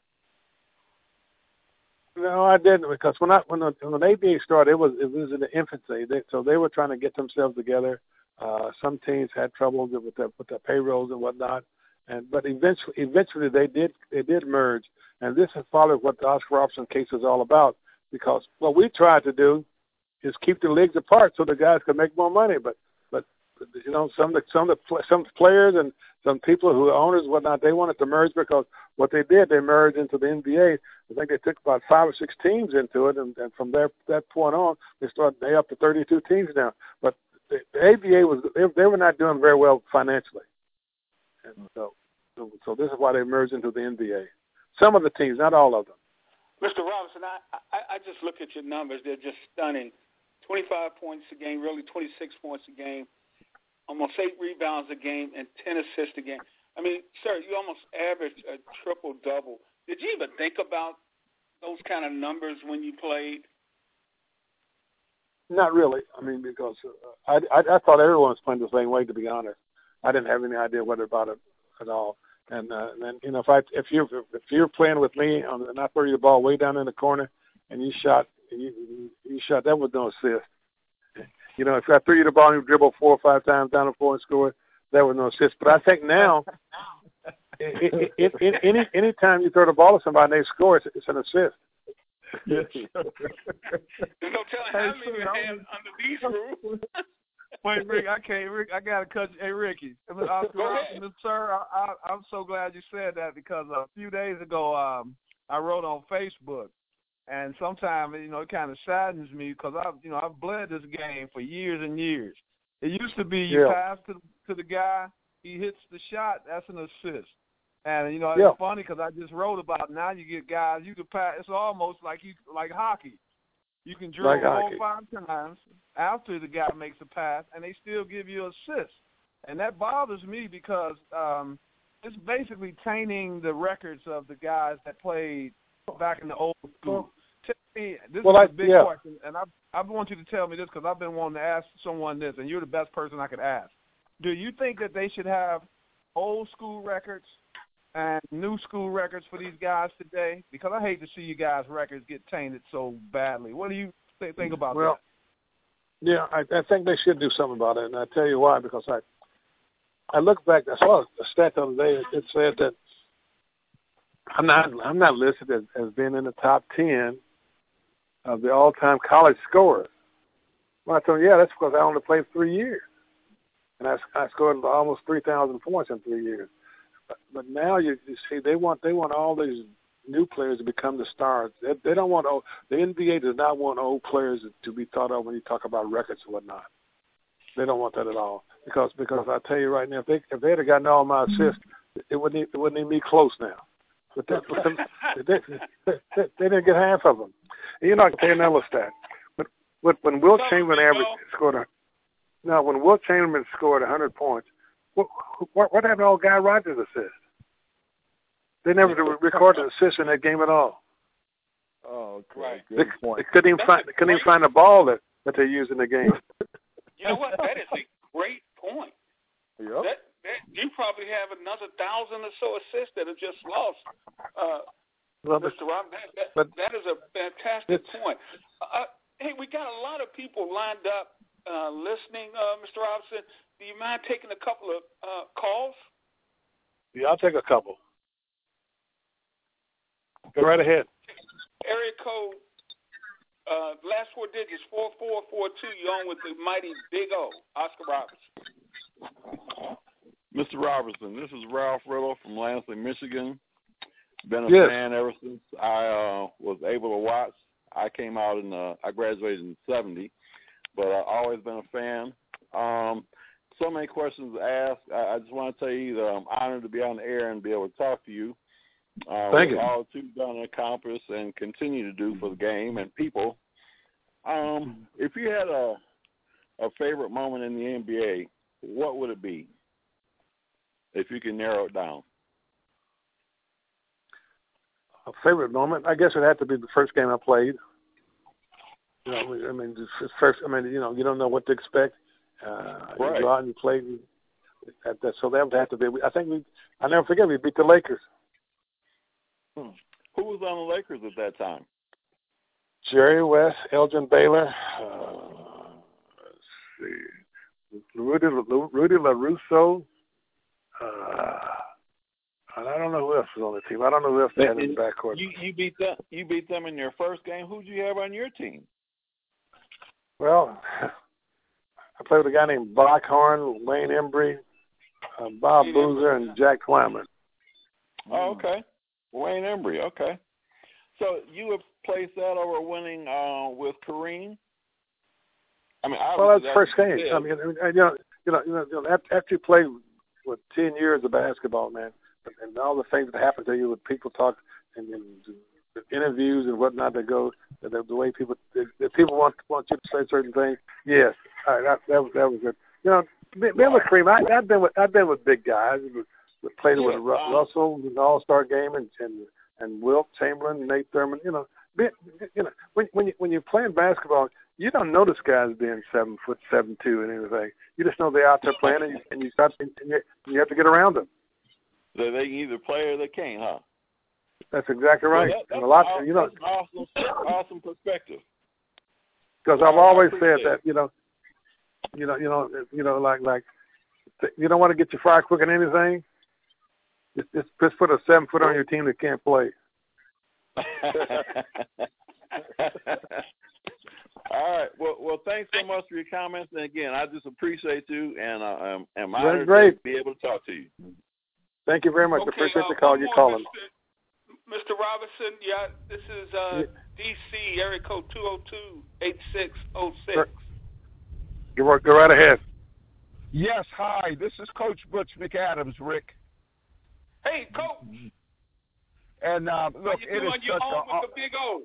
No, I didn't, because when I when the, when the A B A started, it was it was in the infancy. They, so they were trying to get themselves together. Uh, some teams had trouble with their with their payrolls and whatnot, and but eventually eventually they did they did merge, and this is probably what the Oscar Robertson case is all about. Because what we tried to do is keep the leagues apart so the guys could make more money. But, but you know, some of the, some of the, some players and some people who are owners and whatnot, they wanted to merge because what they did, they merged into the N B A. I think they took about five or six teams into it, and, and from there, that point on, they started they up to thirty-two teams now. But the, the A B A was they, they were not doing very well financially, and so, so so this is why they merged into the N B A. Some of the teams, not all of them. Mister Robinson, I, I, I just look at your numbers. They're just stunning. twenty-five points a game, really twenty-six points a game, almost eight rebounds a game, and ten assists a game. I mean, sir, you almost averaged a triple-double. Did you even think about those kind of numbers when you played? Not really. I mean, because uh, I, I, I thought everyone was playing the same way, to be honest. I didn't have any idea what about it at all. And uh, and then, you know, if I if you if you're playing with me on, and I throw you the ball way down in the corner, and you shot and you you shot, that was no assist. You know, if I threw you the ball and you dribble four or five times down the floor and score, that was no assist. But I think now, it, it, it, any any time you throw the ball at somebody and they score, it's, it's an assist. There's no telling how many you had under these rules. Wait, Rick, I can't. Rick, I gotta cut you. Hey, Ricky, Oscar Robinson, sir, I, I, I'm so glad you said that because a few days ago, um, I wrote on Facebook, and sometimes you know it kind of saddens me because I've you know I've bled this game for years and years. It used to be you yeah. pass to to the guy, he hits the shot, that's an assist. And you know it's yeah. funny because I just wrote about now you get guys you can pass. It's almost like you like hockey. You can dribble like four or five times after the guy makes a pass, and they still give you assists. And that bothers me because um, it's basically tainting the records of the guys that played back in the old school. Tell me, this well, is I, a big yeah. question, and I, I want you to tell me this because I've been wanting to ask someone this, and you're the best person I could ask. Do you think that they should have old school records and new school records for these guys today? Because I hate to see you guys' records get tainted so badly. What do you th- think about well, that? Yeah, I, I think they should do something about it, and I tell you why. Because I, I look back. I saw a stat the other day. It said that I'm not, I'm not listed as, as being in the top ten of the all-time college scorers. Well, I told them, yeah, that's because I only played three years, and I, I scored almost three thousand points in three years. But, but now you, you see, they want they want all these new players to become the stars. They, they don't want old, the N B A does not want old players to be thought of when you talk about records and whatnot. They don't want that at all because because I tell you right now, if they if they had gotten all my assists, it wouldn't it wouldn't even be close now. But they, they, they, they, they didn't get half of them. And you know, I can tell you another stat. But when, when Wilt Chamberlain averaged scored a no, when Wilt Chamberlain scored a hundred points, what, what what happened to old Guy Rogers' assist? They never recorded an assist in that game at all. Oh, okay. Right. Good they, point. they couldn't even find they couldn't even find the ball that, that they used in the game. You know what? That is a great point. Yep. That, that you probably have another thousand or so assists that are just lost. Uh, well, Mister Rob, that, that, but that is a fantastic point. Uh, hey, we got a lot of people lined up uh, listening, uh, Mister Robinson. Do you mind taking a couple of uh, calls? Yeah, I'll take a couple. Go right ahead. Area code, uh, last four digits, four four four two. You're on with the mighty Big O, Oscar Robertson. Mister Robertson, this is Ralph Riddle from Lansing, Michigan. Been a yes. fan ever since I uh, was able to watch. I came out in uh, I graduated in seventy, but I've always been a fan. Um, so many questions asked. I, I just want to tell you that I'm honored to be on the air and be able to talk to you. Uh, Thank you. All that you've done and accomplished and continue to do for the game and people. Um, if you had a a favorite moment in the N B A, what would it be? If you can narrow it down. A favorite moment, I guess it had to be the first game I played. You know, I mean, just first. I mean, you know, you don't know what to expect. Uh, right. You go out and you play. And that, that, so that would have to be. I think we. I never forget we beat the Lakers. Hmm. Who was on the Lakers at that time? Jerry West, Elgin Baylor, uh, let's see, Rudy Rudy LaRusso. Uh, and I don't know who else was on the team. I don't know who else they had in the backcourt. You, you beat them. You beat them in your first game. Who did you have on your team? Well, I played with a guy named Blackhorn, Wayne Embry, uh, Bob Wayne Boozer, Embry. and Jack Twyman. Oh, okay. Wayne Embry. Okay. So you would place that over winning uh, with Kareem? I mean, well, that's that's first what game. you I mean, you know, you know, you know, you know after, after you play with ten years of basketball, man, and all the things that happen to you with people talk and, and the interviews and whatnot that go, the, the way people, the, the people want want you to say certain things. Yes, all right, that, that was that was good. You know, being with Kareem, I, I've been with I've been with big guys. We played yeah, with Ru- um, Russell in the All Star game and and and Wilt Chamberlain, Nate Thurman. You know, be, you know when when you when you're playing basketball, you don't notice guys being seven foot seven two and anything. You just know they're out there playing, and you and you, got, and you, you have to get around them. So they can either play or they can't, huh? That's exactly right. Well, that, and a lot, awesome, you know, that's an awesome, awesome perspective. Because I've always said that, you know, you know, you know, you know, like like you don't want to get your fire quick in anything. Just, just just put a seven foot on your team that can't play. All right. Well, well, thanks so much for your comments. And again, I just appreciate you, and uh, I'm, I'm honored great. to be able to talk to you. Thank you very much. Okay, Appreciate uh, the call. one You're more, calling. Mister Mister Robinson, yeah, this is uh, D C area code two oh two, eight six oh six. Go, go right ahead. Yes, hi. This is Coach Butch McAdams, Rick. Hey, Coach. And uh, look, How you it doing? is You such home a with the big O.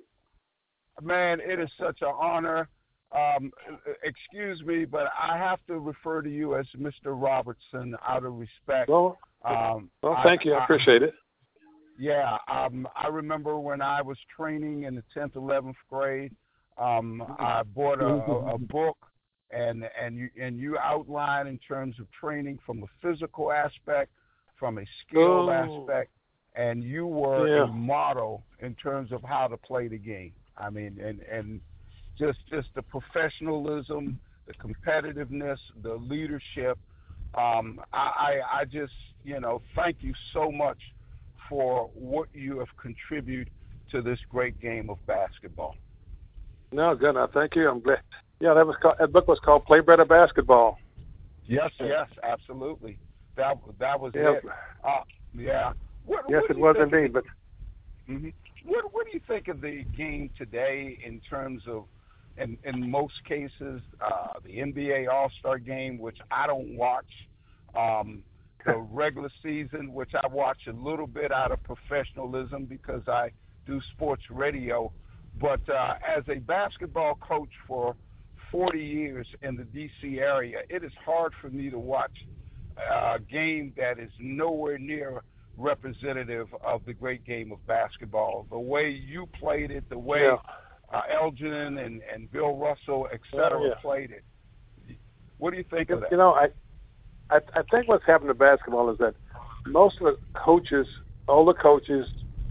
man. It is such an honor. Um, excuse me, but I have to refer to you as Mister Robertson out of respect. Well, um, well thank I, you. I appreciate I, it. Yeah, um, I remember when I was training in the tenth, eleventh grade. Um, I bought a, a, a book, and and you and you outline in terms of training from a physical aspect, from a skill oh. aspect, and you were yeah. a model in terms of how to play the game. I mean, and and just just the professionalism, the competitiveness, the leadership. Um, I, I I just you know thank you so much for what you have contributed to this great game of basketball. No, good. No, thank you. I'm glad. Yeah, that was called, that book was called Play Better Basketball. Yes, yes, absolutely. That that was yeah. it. Uh, yeah. What, yes, what it was indeed. Of, but mm-hmm. what what do you think of the game today in terms of, in in most cases, uh, the N B A All-Star Game, which I don't watch. Um, the regular season, which I watch a little bit out of professionalism because I do sports radio. But uh, as a basketball coach for forty years in the D C area, it is hard for me to watch a game that is nowhere near representative of the great game of basketball. The way you played it, the way yeah. uh, Elgin and, and Bill Russell, et cetera, oh, yeah. played it. What do you think you, of that? You know, I I, I think what's happened to basketball is that most of the coaches, all the coaches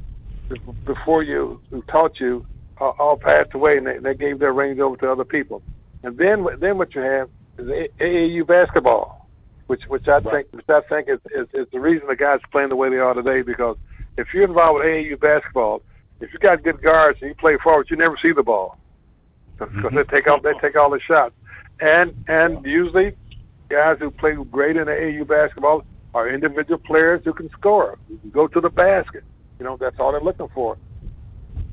before you who taught you, all, all passed away, and they, they gave their reins over to other people. And then, then what you have is A A U basketball, which which I right. think which I think is, is is the reason the guys are playing the way they are today. Because if you're involved with A A U basketball, if you got good guards and you play forward, you never see the ball because mm-hmm. they take all they take all the shots, and and yeah. usually. Guys who play great in the A A U basketball are individual players who can score, who can go to the basket. You know, that's all they're looking for.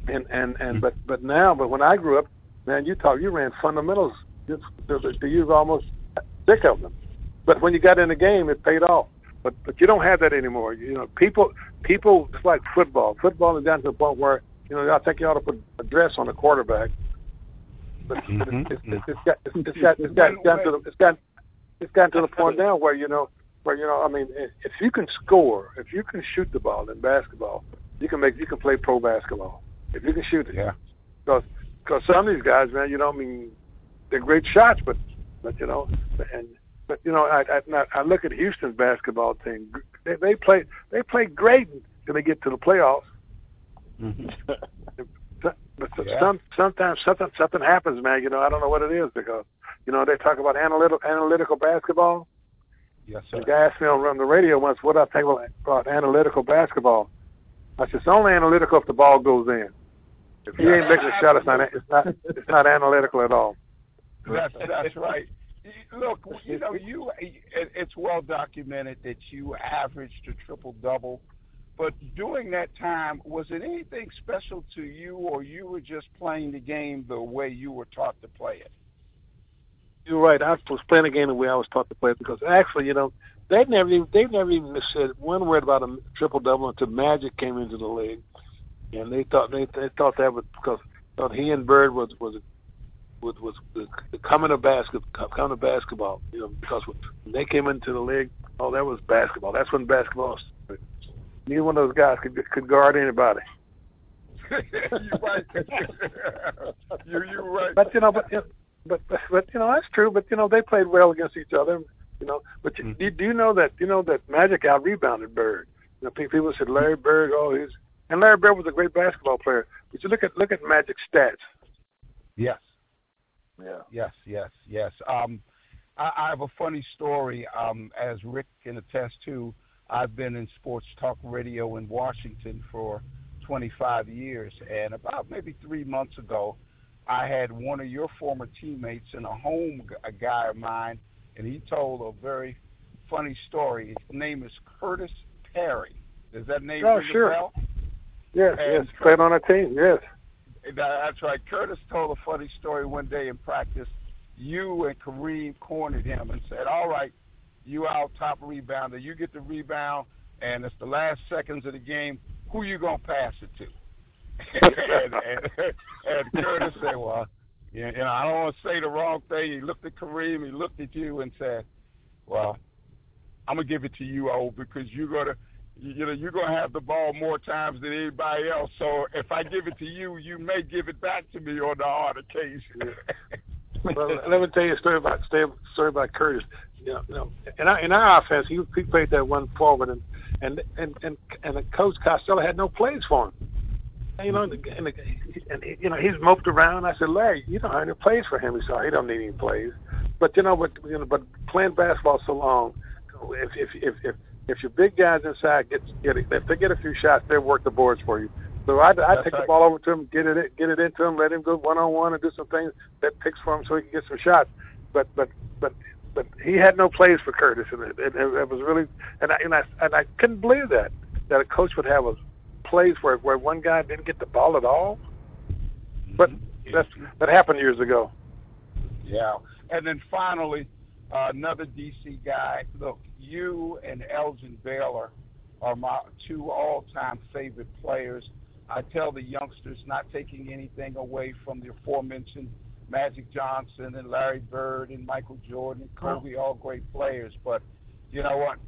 and and and but but now, but when I grew up, man, you talk, you ran fundamentals. You you almost sick of them. But when you got in the game, it paid off. But but you don't have that anymore. You know, people people it's like football. Football is down to the point where you know I think you ought to put a dress on the quarterback. But mm-hmm. it's, it's, it's got it's, it's got it's got down to the, it's got it's gotten to the point now where you know where you know I mean if you can score, if you can shoot the ball in basketball, you can make you can play pro basketball if you can shoot it. Yeah. Because because some of these guys, man, you know I mean they're great shots, but but you know and. But you know, I, I I look at Houston's basketball team. They they play they play great until they get to the playoffs. Mm-hmm. but yeah. some sometimes something something happens, man. You know, I don't know what it is because you know they talk about analytical analytical basketball. Yes, sir. The guy asked me on the radio once what I think about analytical basketball. I said it's only analytical if the ball goes in. If you ain't making a shot, it's not it's not it's not analytical at all. That's that's right. Look, you know, you it's well documented that you averaged a triple-double, but during that time, was it anything special to you, or you were just playing the game the way you were taught to play it? You're right. I was playing the game the way I was taught to play it because actually, you know, they never even they never even said one word about a triple-double until Magic came into the league, and they thought they they thought that was because thought he and Bird was was. Was, was the, the coming of basket, coming of basketball, you know, because when they came into the league, oh, that was basketball. That's when basketball started. Neither one of those guys could could guard anybody. You're right. you you're right. But you know, but, but but but you know that's true. But you know they played well against each other. You know, but mm-hmm. do, do you know that you know that Magic out rebounded Bird? You know, people said Larry Bird, oh, he's and Larry Bird was a great basketball player. But you look at look at Magic's stats. Yes. Yeah. Yes, yes, yes. Um, I, I have a funny story. Um, as Rick can attest to, I've been in sports talk radio in Washington for twenty-five years, and about maybe three months ago, I had one of your former teammates and a home a guy of mine, and he told a very funny story. His name is Curtis Perry. Does that name oh, ring sure. a bell? Yes, and yes, played on our team, yes. That's right. Curtis told a funny story one day in practice. You and Kareem cornered him and said, all right, you our top rebounder. You get the rebound, and it's the last seconds of the game. Who you going to pass it to? and, and, and Curtis said, well, you know, I don't want to say the wrong thing. He looked at Kareem. He looked at you and said, well, I'm going to give it to you, O, because you're going to, you know, you're going to have the ball more times than anybody else. So if I give it to you, you may give it back to me on the odd occasion. Well, let me tell you a story about story about Curtis. You know, you know, in our in our offense, he he played that one forward, and and and and, and the coach Costello had no plays for him. And, you know, and, and, and you know he's moped around. I said, Larry, you don't have any plays for him. He said, he don't need any plays. But you know, but you know, but playing basketball so long, if if if if If your big guys inside get get it, if they get a few shots, they'll work the boards for you. So I I take right. the ball over to him, get it get it into him, let him go one on one and do some things that picks for him so he can get some shots. But but but but he had no plays for Curtis, and it, it, it was really and I and I and I couldn't believe that that a coach would have a plays where where one guy didn't get the ball at all. But that's that happened years ago. Yeah, and then finally. Uh, another D C guy. Look, you and Elgin Baylor are my two all-time favorite players. I tell the youngsters, not taking anything away from the aforementioned Magic Johnson and Larry Bird and Michael Jordan and Kobe, all great players. But you know what?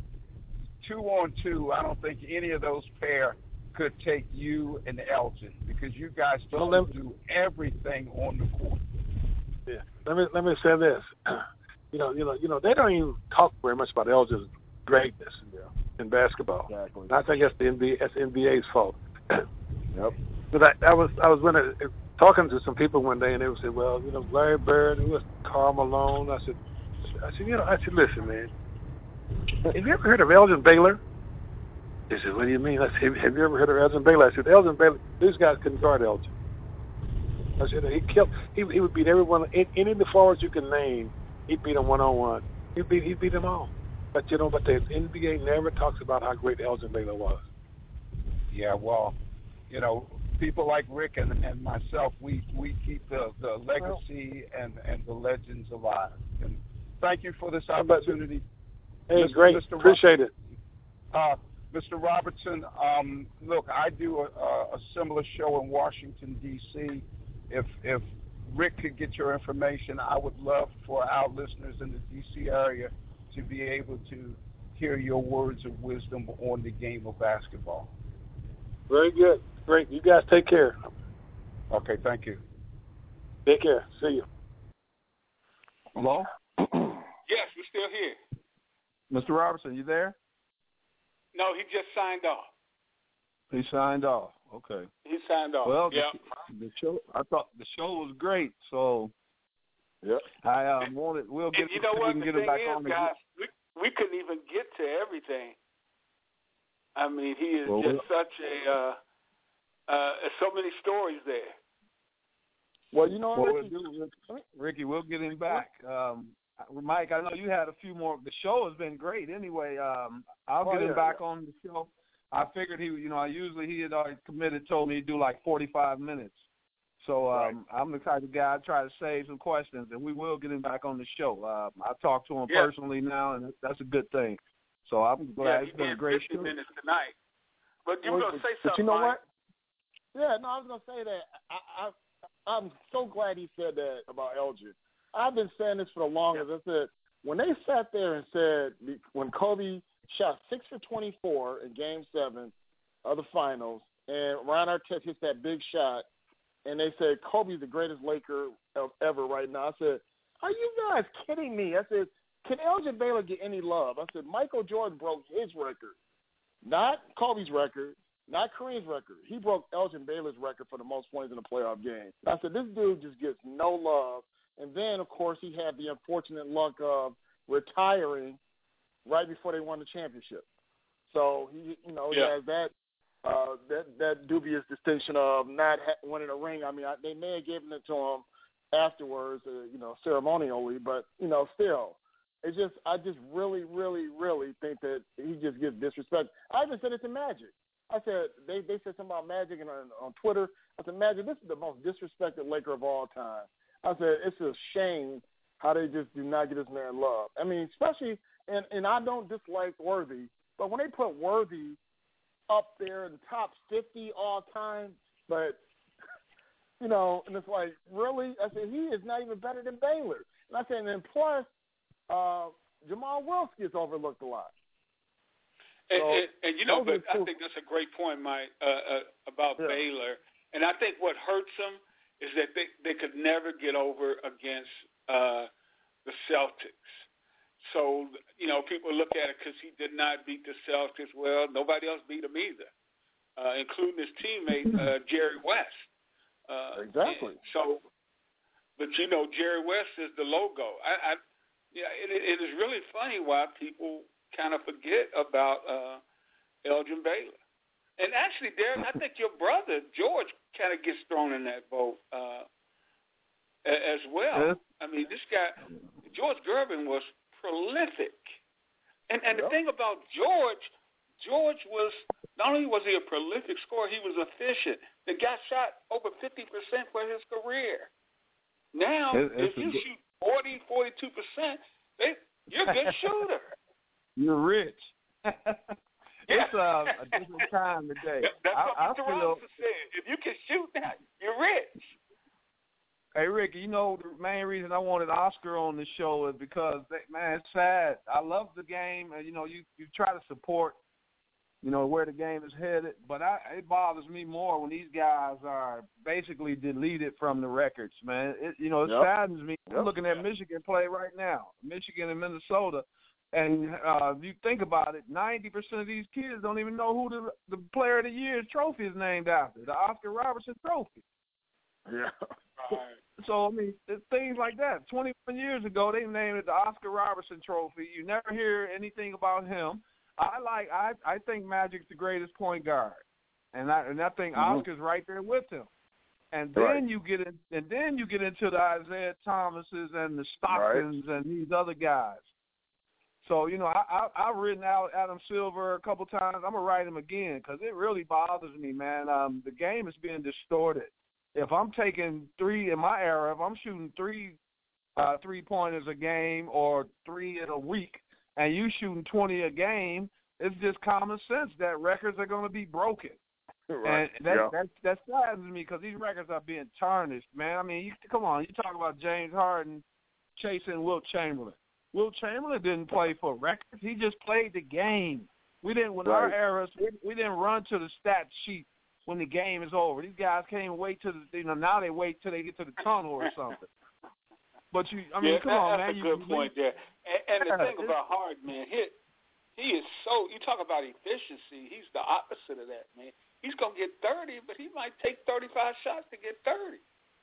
Two on two, I don't think any of those pair could take you and Elgin because you guys don't well, do everything on the court. Yeah. Let me let me say this. You know, you know, you know. They don't even talk very much about Elgin's greatness in, in basketball. Exactly. And I think that's the N B A, that's the N B A's fault. Yep. But I, I was I was when I, talking to some people one day, and they would say, "Well, you know, Larry Bird, who was Karl Malone?" I said, "I said, you know, I said, listen, man, have you ever heard of Elgin Baylor?" They said, "What do you mean?" I said, "Have you ever heard of Elgin Baylor?" I said, "Elgin Baylor, these guys couldn't guard Elgin." I said, "He killed. He he would beat everyone. Any of the forwards you can name." He beat them one on one. He beat he beat them all. But you know, but the N B A never talks about how great Elgin Baylor was. Yeah, well, you know, people like Rick and, and myself, we, we keep the, the legacy and, and the legends alive. And thank you for this opportunity. Hey, Mister great. Mister Appreciate it. Uh, Mister Robertson, um, look, I do a, a similar show in Washington, D C If if Rick could get your information, I would love for our listeners in the D C area to be able to hear your words of wisdom on the game of basketball. Very good. Great. You guys take care. Okay, thank you. Take care. See you. Hello? Yes, we're still here. Mister Robertson, you there? No, he just signed off. He signed off. Okay. He signed off. Well, yeah. the, the show. I thought the show was great. So, yeah, I uh, wanted. We'll get. And you know we what? can The get thing it back is, on guys, we we couldn't even get to everything. I mean, he is well, just such a. Uh, uh, so many stories there. Well, you know what, Ricky, we'll, Ricky, we'll get him back. Um, Mike, I know you had a few more. The show has been great. Anyway, um, I'll oh, get him yeah, back yeah. on the show. I figured he, you know, I usually he had already committed, told me he'd do like forty-five minutes. So um, right. I'm the type of guy I try to save some questions, and we will get him back on the show. Uh, I talked to him yeah. personally now, and that's a good thing. So I'm glad yeah, it's been a great fifty show. minutes tonight. But you were well, going to say but something, you know Mike. what? Yeah, no, I was going to say that. I, I, I'm so glad he said that about Elgin. I've been saying this for the longest. I said, when they sat there and said, when Kobe shot six for twenty-four in Game seven of the finals, and Ron Artest hits that big shot, and they said, Kobe's the greatest Laker of ever right now. I said, are you guys kidding me? I said, can Elgin Baylor get any love? I said, Michael Jordan broke his record, not Kobe's record. Not Kareem's record. He broke Elgin Baylor's record for the most points in a playoff game. I said, this dude just gets no love. And then, of course, he had the unfortunate luck of retiring right before they won the championship. So, he, you know, yeah. he has that, uh, that that dubious distinction of not ha- winning a ring. I mean, I, they may have given it to him afterwards, uh, you know, ceremonially, but, you know, still. It's just, I just really, really, really think that he just gets disrespect. I even said it to Magic. I said, they, they said something about Magic and on, on Twitter. I said, Magic, this is the most disrespected Laker of all time. I said, it's a shame how they just do not get this man love. I mean, especially, and, and I don't dislike Worthy, but when they put Worthy up there in the top fifty all time, but, you know, and it's like, really? I said, he is not even better than Baylor. And I said, and then plus, uh, Jamal Wilkes gets overlooked a lot. And, so, and, and, you know, but cool. I think that's a great point, Mike, uh, uh, about yeah. Baylor. And I think what hurts them is that they, they could never get over against uh, the Celtics. So, you know, people look at it because he did not beat the Celtics. Well, nobody else beat him either, uh, including his teammate, uh, Jerry West. Uh, exactly. So, but, you know, Jerry West is the logo. I, I yeah, it, it is really funny why people – kind of forget about uh, Elgin Baylor. And actually, Darren, I think your brother, George, kind of gets thrown in that boat uh, as well. Yeah. I mean, this guy, George Gervin, was prolific. And and yep. the thing about George, George was, not only was he a prolific scorer, he was efficient. The guy shot over fifty percent for his career. Now, it, if you shoot forty, forty-two percent, they, you're a good shooter. You're rich. Yeah. It's uh, a different time today. That's what I, Mister I feel, Robinson said. If you can shoot that, you're rich. Hey, Rick, you know, the main reason I wanted Oscar on the show is because, man, it's sad. I love the game. And, you know, you, you try to support, you know, where the game is headed. But I, it bothers me more when these guys are basically deleted from the records, man. It, you know, it yep. saddens me. Yep. I'm looking at Michigan play right now, Michigan and Minnesota. And uh, if you think about it, ninety percent of these kids don't even know who the, the Player of the Year's trophy is named after, the Oscar Robertson Trophy. Yeah. So, I mean, things like that. twenty-one years ago, they named it the Oscar Robertson Trophy. You never hear anything about him. I like. I, I think Magic's the greatest point guard, and I and I think mm-hmm. Oscar's right there with him. And then right. you get in, and then you get into the Isaiah Thomases and the Stocktons right. and these other guys. So, you know, I, I, I've written out Adam Silver a couple times. I'm going to write him again because it really bothers me, man. Um, the game is being distorted. If I'm taking three in my era, if I'm shooting three uh, three-pointers a game or three in a week and you shooting twenty a game, it's just common sense that records are going to be broken. Right. And that, yeah. that, that saddens me because these records are being tarnished, man. I mean, you, come on, you talk about James Harden chasing Wilt Chamberlain. Wilt Chamberlain didn't play for records. He just played the game. We didn't, with right. our eras, we, we didn't run to the stat sheet when the game is over. These guys can't even wait till the, you know, now they wait till they get to the tunnel or something. But you, I mean, yeah, come that, on, that's man. That's a you, good you, point there. And, and the thing about Harden, man, he, he is so, you talk about efficiency, he's the opposite of that, man. He's going to get thirty, but he might take thirty-five shots to get thirty.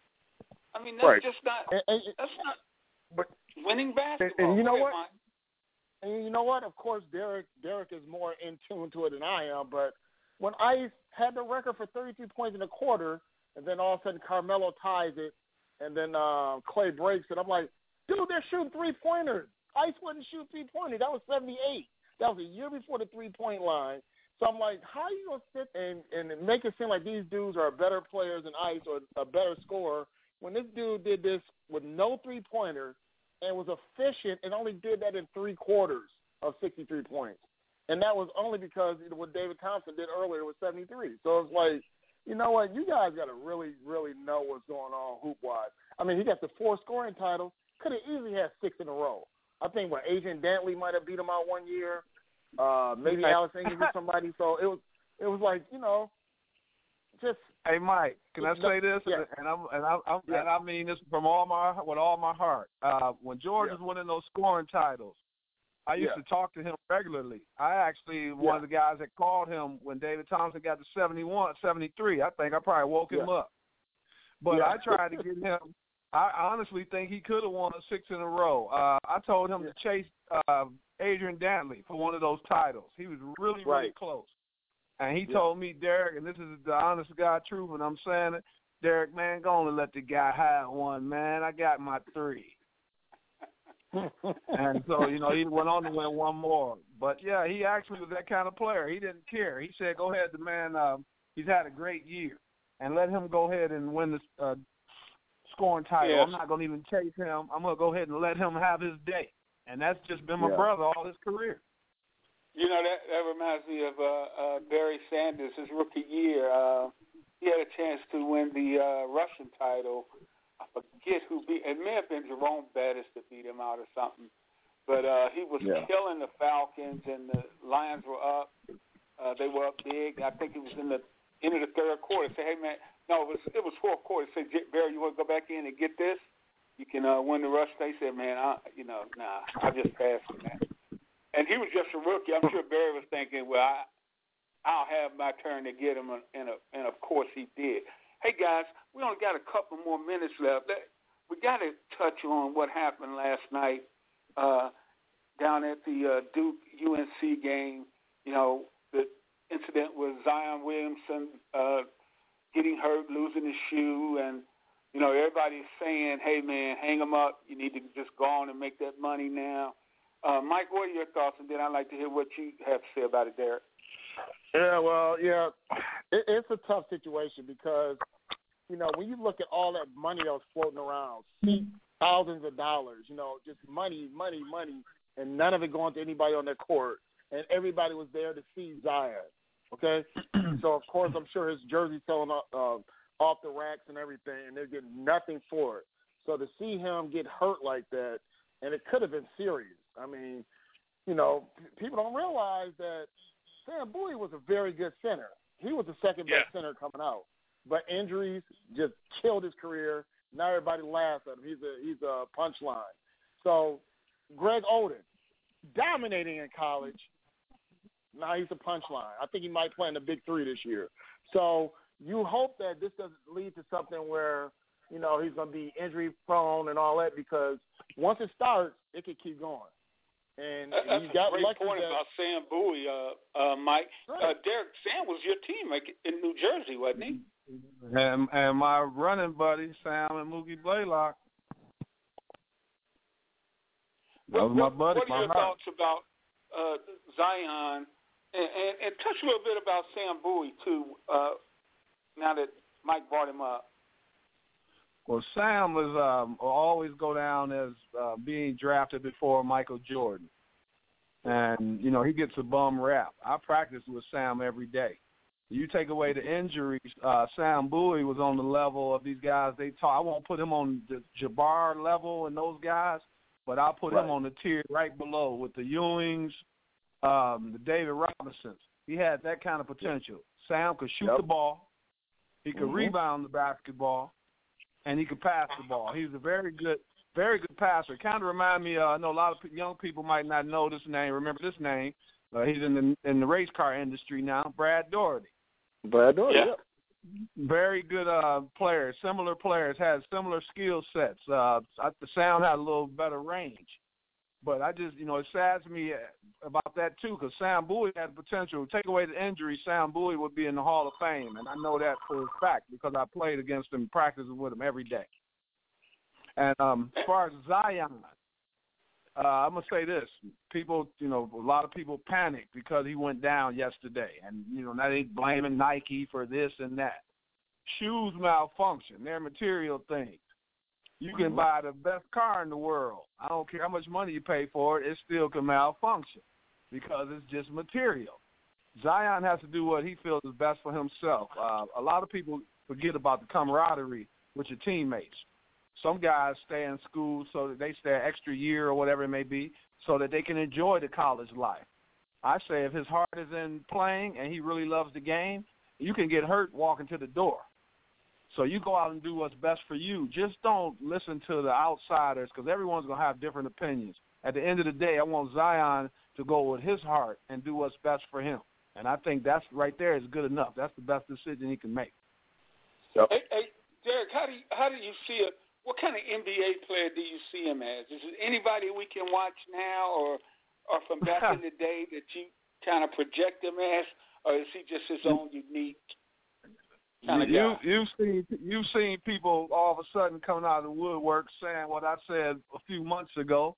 I mean, that's right. just not, and, and, that's not but, winning basketball. And, and you know Go what? ahead, Mike. And you know what? Of course, Derek Derek is more in tune to it than I am. But when Ice had the record for thirty-two points in a quarter, and then all of a sudden Carmelo ties it, and then uh, Clay breaks it, I'm like, dude, they're shooting three-pointers. Ice wouldn't shoot three-pointers. That was seventy-eight. That was a year before the three-point line. So I'm like, how are you going to sit and, and make it seem like these dudes are better players than Ice or a better scorer when this dude did this with no three-pointers and was efficient and only did that in three quarters of sixty-three points. And that was only because you know, what David Thompson did earlier was seventy-three. So it's like, you know what, you guys got to really, really know what's going on hoop-wise. I mean, he got the four scoring titles. Could have easily had six in a row. I think what Adrian Dantley might have beat him out one year. Uh, maybe Alex English or somebody. So it was, it was like, you know, just. Hey Mike, can I say this? Yeah. And I'm and I I'm, yeah. and I mean this from all my with all my heart. Uh, when George yeah. was winning those scoring titles, I used yeah. to talk to him regularly. I actually yeah. one of the guys that called him when David Thompson got to seventy-one, seventy-three. I think I probably woke him yeah. up. But yeah. I tried to get him. I honestly think he could have won a six in a row. Uh, I told him yeah. to chase uh, Adrian Dantley for one of those titles. He was really, right. really close. And he yeah. told me, Derek, and this is the honest God truth, and I'm saying it, Derek, man, go on and let the guy have one, man. I got my three. And so, you know, he went on to win one more. But, yeah, he actually was that kind of player. He didn't care. He said, go ahead, the man, uh, he's had a great year. And let him go ahead and win this uh, scoring title. Yes. I'm not going to even chase him. I'm going to go ahead and let him have his day. And that's just been my yeah. brother all his career. You know, that, that reminds me of uh, uh, Barry Sanders, his rookie year. Uh, he had a chance to win the uh, Russian title. I forget who beat. It may have been Jerome Bettis that beat him out or something. But uh, he was yeah. killing the Falcons, and the Lions were up. Uh, they were up big. I think it was in the end of the third quarter. Say, hey, man, no, it was, it was fourth quarter. Say, Barry, you want to go back in and get this? You can uh, win the rush. They said, man, I, you know, nah, I just passed on that. And he was just a rookie. I'm sure Barry was thinking, well, I, I'll have my turn to get him, and, a, and of course he did. Hey, guys, we only got a couple more minutes left. We got to touch on what happened last night uh, down at the uh, Duke U N C game. You know, the incident with Zion Williamson uh, getting hurt, losing his shoe, and, you know, everybody's saying, hey, man, hang him up. You need to just go on and make that money now. Uh, Mike, what are your thoughts? And then I'd like to hear what you have to say about it, Derek. Yeah, well, yeah, it, it's a tough situation because, you know, when you look at all that money that was floating around, thousands of dollars, you know, just money, money, money, and none of it going to anybody on their court, and everybody was there to see Zion, okay? So, of course, I'm sure his jersey's selling uh, off the racks and everything, and they're getting nothing for it. So to see him get hurt like that, and it could have been serious. I mean, you know, people don't realize that Sam Bowie was a very good center. He was the second best yeah. center coming out. But injuries just killed his career. Now everybody laughs at him. He's a he's a punchline. So Greg Oden, dominating in college. Now he's a punchline. I think he might play in the Big Three this year. So you hope that this doesn't lead to something where, you know, he's going to be injury prone and all that, because once it starts, it can keep going. And that's you got a great lucky point that, about Sam Bowie, uh, uh, Mike. right. Uh, Derek, Sam was your teammate in New Jersey, wasn't he? And, and my running buddy, Sam and Mookie Blaylock. That was my buddy. What are your heart. thoughts about uh, Zion? And, and, and touch a little bit about Sam Bowie, too, uh, now that Mike brought him up. Well, Sam was um, will always go down as uh, being drafted before Michael Jordan. And, you know, he gets a bum rap. I practice with Sam every day. You take away the injuries, uh, Sam Bowie was on the level of these guys. They talk, I won't put him on the Jabbar level and those guys, but I'll put right. him on the tier right below with the Ewings, um, the David Robinsons. He had that kind of potential. Sam could shoot yep. the ball. He could mm-hmm. rebound the basketball, and he could pass the ball. He was a very good, very good passer. Kind of remind me, uh, I know a lot of young people might not know this name, remember this name. Uh, he's in the in the race car industry now, Brad Daugherty. Brad Daugherty, yeah. yeah. Very good uh, players, similar players, had similar skill sets. Uh, I, the Sound had a little better range. But I just, you know, it saddens me about that, too, because Sam Bowie had the potential. Take away the injury, Sam Bowie would be in the Hall of Fame, and I know that for a fact because I played against him, practicing with him every day. And um, as far as Zion, uh, I'm going to say this. People, you know, a lot of people panicked because he went down yesterday. And, you know, now they blaming Nike for this and that. Shoes malfunction. They're material things. You can buy the best car in the world. I don't care how much money you pay for it, it still can malfunction because it's just material. Zion has to do what he feels is best for himself. Uh, a lot of people forget about the camaraderie with your teammates. Some guys stay in school so that they stay an extra year or whatever it may be so that they can enjoy the college life. I say if his heart is in playing and he really loves the game, you can get hurt walking to the door. So you go out and do what's best for you. Just don't listen to the outsiders because everyone's going to have different opinions. At the end of the day, I want Zion to go with his heart and do what's best for him. And I think that's right there is good enough. That's the best decision he can make. Yep. Hey, hey, Derek, how do you, how do you see it? What kind of N B A player do you see him as? Is it anybody we can watch now or, or from back in the day that you kind of project him as, or is he just his own unique kind of you, guy? You've seen, you've seen people all of a sudden coming out of the woodwork saying what I said a few months ago.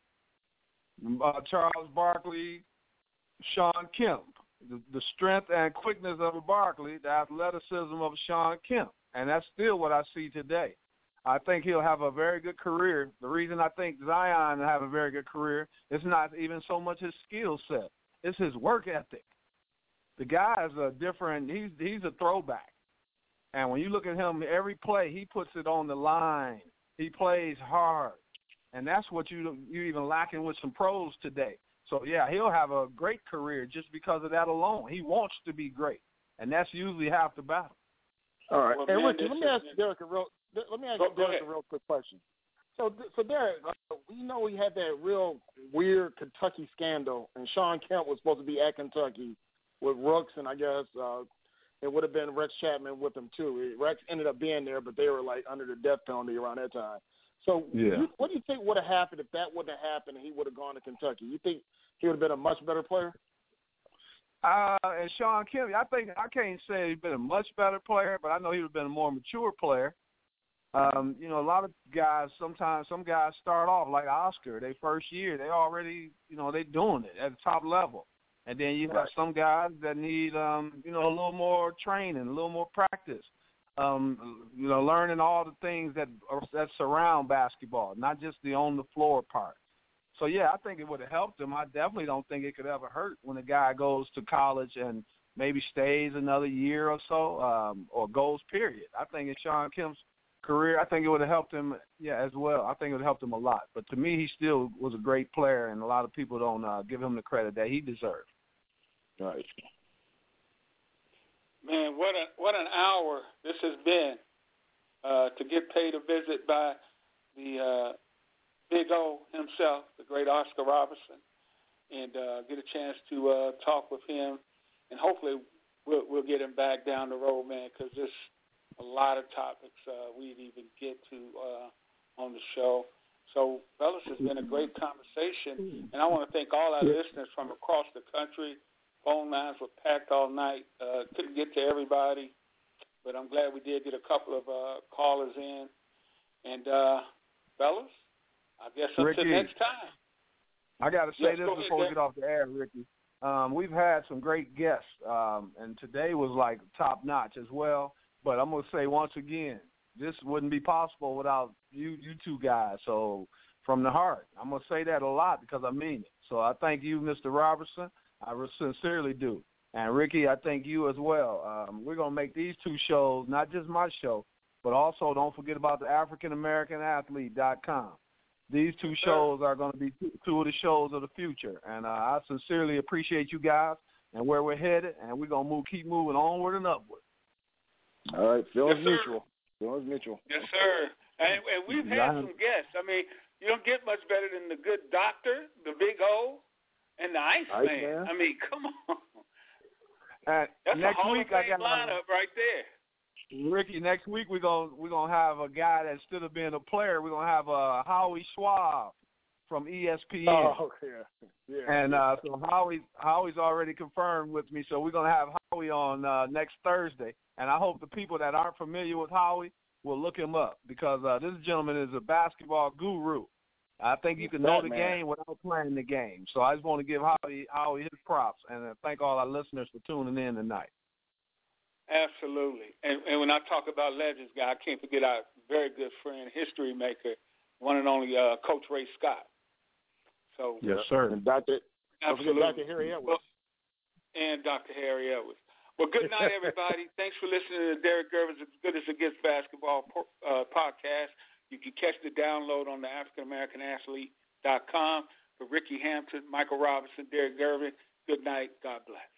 Uh, Charles Barkley, Sean Kemp, the, the strength and quickness of a Barkley, the athleticism of Sean Kemp, and that's still what I see today. I think he'll have a very good career. The reason I think Zion will have a very good career is not even so much his skill set. It's his work ethic. The guy is a different – he's he's a throwback. And when you look at him, every play, he puts it on the line. He plays hard. And that's what you you even lacking with some pros today. So, yeah, he'll have a great career just because of that alone. He wants to be great, and that's usually half the battle. All right. Well, and man, Richard, let me ask Derek a real let me ask go, Derek a real quick question. So, so Derek, uh, we know we had that real weird Kentucky scandal, and Sean Kemp was supposed to be at Kentucky with Rooks, and I guess uh, it would have been Rex Chapman with him too. Rex ended up being there, but they were like under the death penalty around that time. So, yeah. you, what do you think would have happened if that wouldn't have happened and he would have gone to Kentucky? You think he would have been a much better player? Uh, and Sean Kemp, I think I can't say he's been a much better player, but I know he would have been a more mature player. Um, you know, a lot of guys, sometimes some guys start off like Oscar. They first year, they already, you know, they doing it at the top level. And then you have right. some guys that need, um, you know, a little more training, a little more practice. Um, you know, learning all the things that are, that surround basketball, not just the on the floor part. So, yeah, I think it would have helped him. I definitely don't think it could ever hurt when a guy goes to college and maybe stays another year or so um, or goes, period. I think in Sean Kemp's career, I think it would have helped him, yeah, as well. I think it would have helped him a lot. But to me, he still was a great player, and a lot of people don't uh, give him the credit that he deserved. Right. Man, what a what an hour this has been uh, to get paid a visit by the uh, Big O himself, the great Oscar Robertson, and uh, get a chance to uh, talk with him, and hopefully we'll, we'll get him back down the road, man, because there's a lot of topics uh, we'd even get to uh, on the show. So, fellas, it's been a great conversation, and I want to thank all our listeners from across the country. Phone lines were packed all night. Uh, couldn't get to everybody, but I'm glad we did get a couple of uh, callers in. And, uh, fellas, I guess until Ricky, next time. I got to say Yes, this go before we ahead, get off the air, Ricky. Um, we've had some great guests, um, and today was like top notch as well. But I'm gonna say once again, this wouldn't be possible without you, you two guys. So from the heart, I'm gonna say that a lot because I mean it. So I thank you, Mister Robertson. I sincerely do. And Ricky, I thank you as well. Um, we're gonna make these two shows, not just my show, but also don't forget about the African American Athlete dot com. These two shows are going to be two of the shows of the future, and uh, I sincerely appreciate you guys and where we're headed, and we're going to move, keep moving onward and upward. All right, feelings yes, mutual. Feelings mutual. Yes, sir. And, and we've had some guests. I mean, you don't get much better than the Good Doctor, the Big O, and the Iceman. Ice Man. I mean, come on. And That's next a Hall week of Fame I got lineup right there. Ricky. Next week we're gonna we're gonna have a guy that instead of being a player, we're gonna have a uh, Howie Schwab from E S P N. Oh yeah, yeah. And uh, so Howie Howie's already confirmed with me, so we're gonna have Howie on uh, next Thursday. And I hope the people that aren't familiar with Howie will look him up because uh, this gentleman is a basketball guru. I think you can know the man. game without playing the game. So I just want to give Howie Howie his props and uh, thank all our listeners for tuning in tonight. Absolutely. And, and when I talk about legends, guy, I can't forget our very good friend, history maker, one and only uh, Coach Ray Scott. So yes, sir. And Doctor Absolutely. Doctor Harry Edwards. Well, and Doctor Harry Edwards. Well, good night, everybody. Thanks for listening to Derek Gervin's As Good as It Gets Basketball uh, podcast. You can catch the download on the African American Athlete dot com. For Ricky Hampton, Michael Robinson, Derek Gervin, good night. God bless.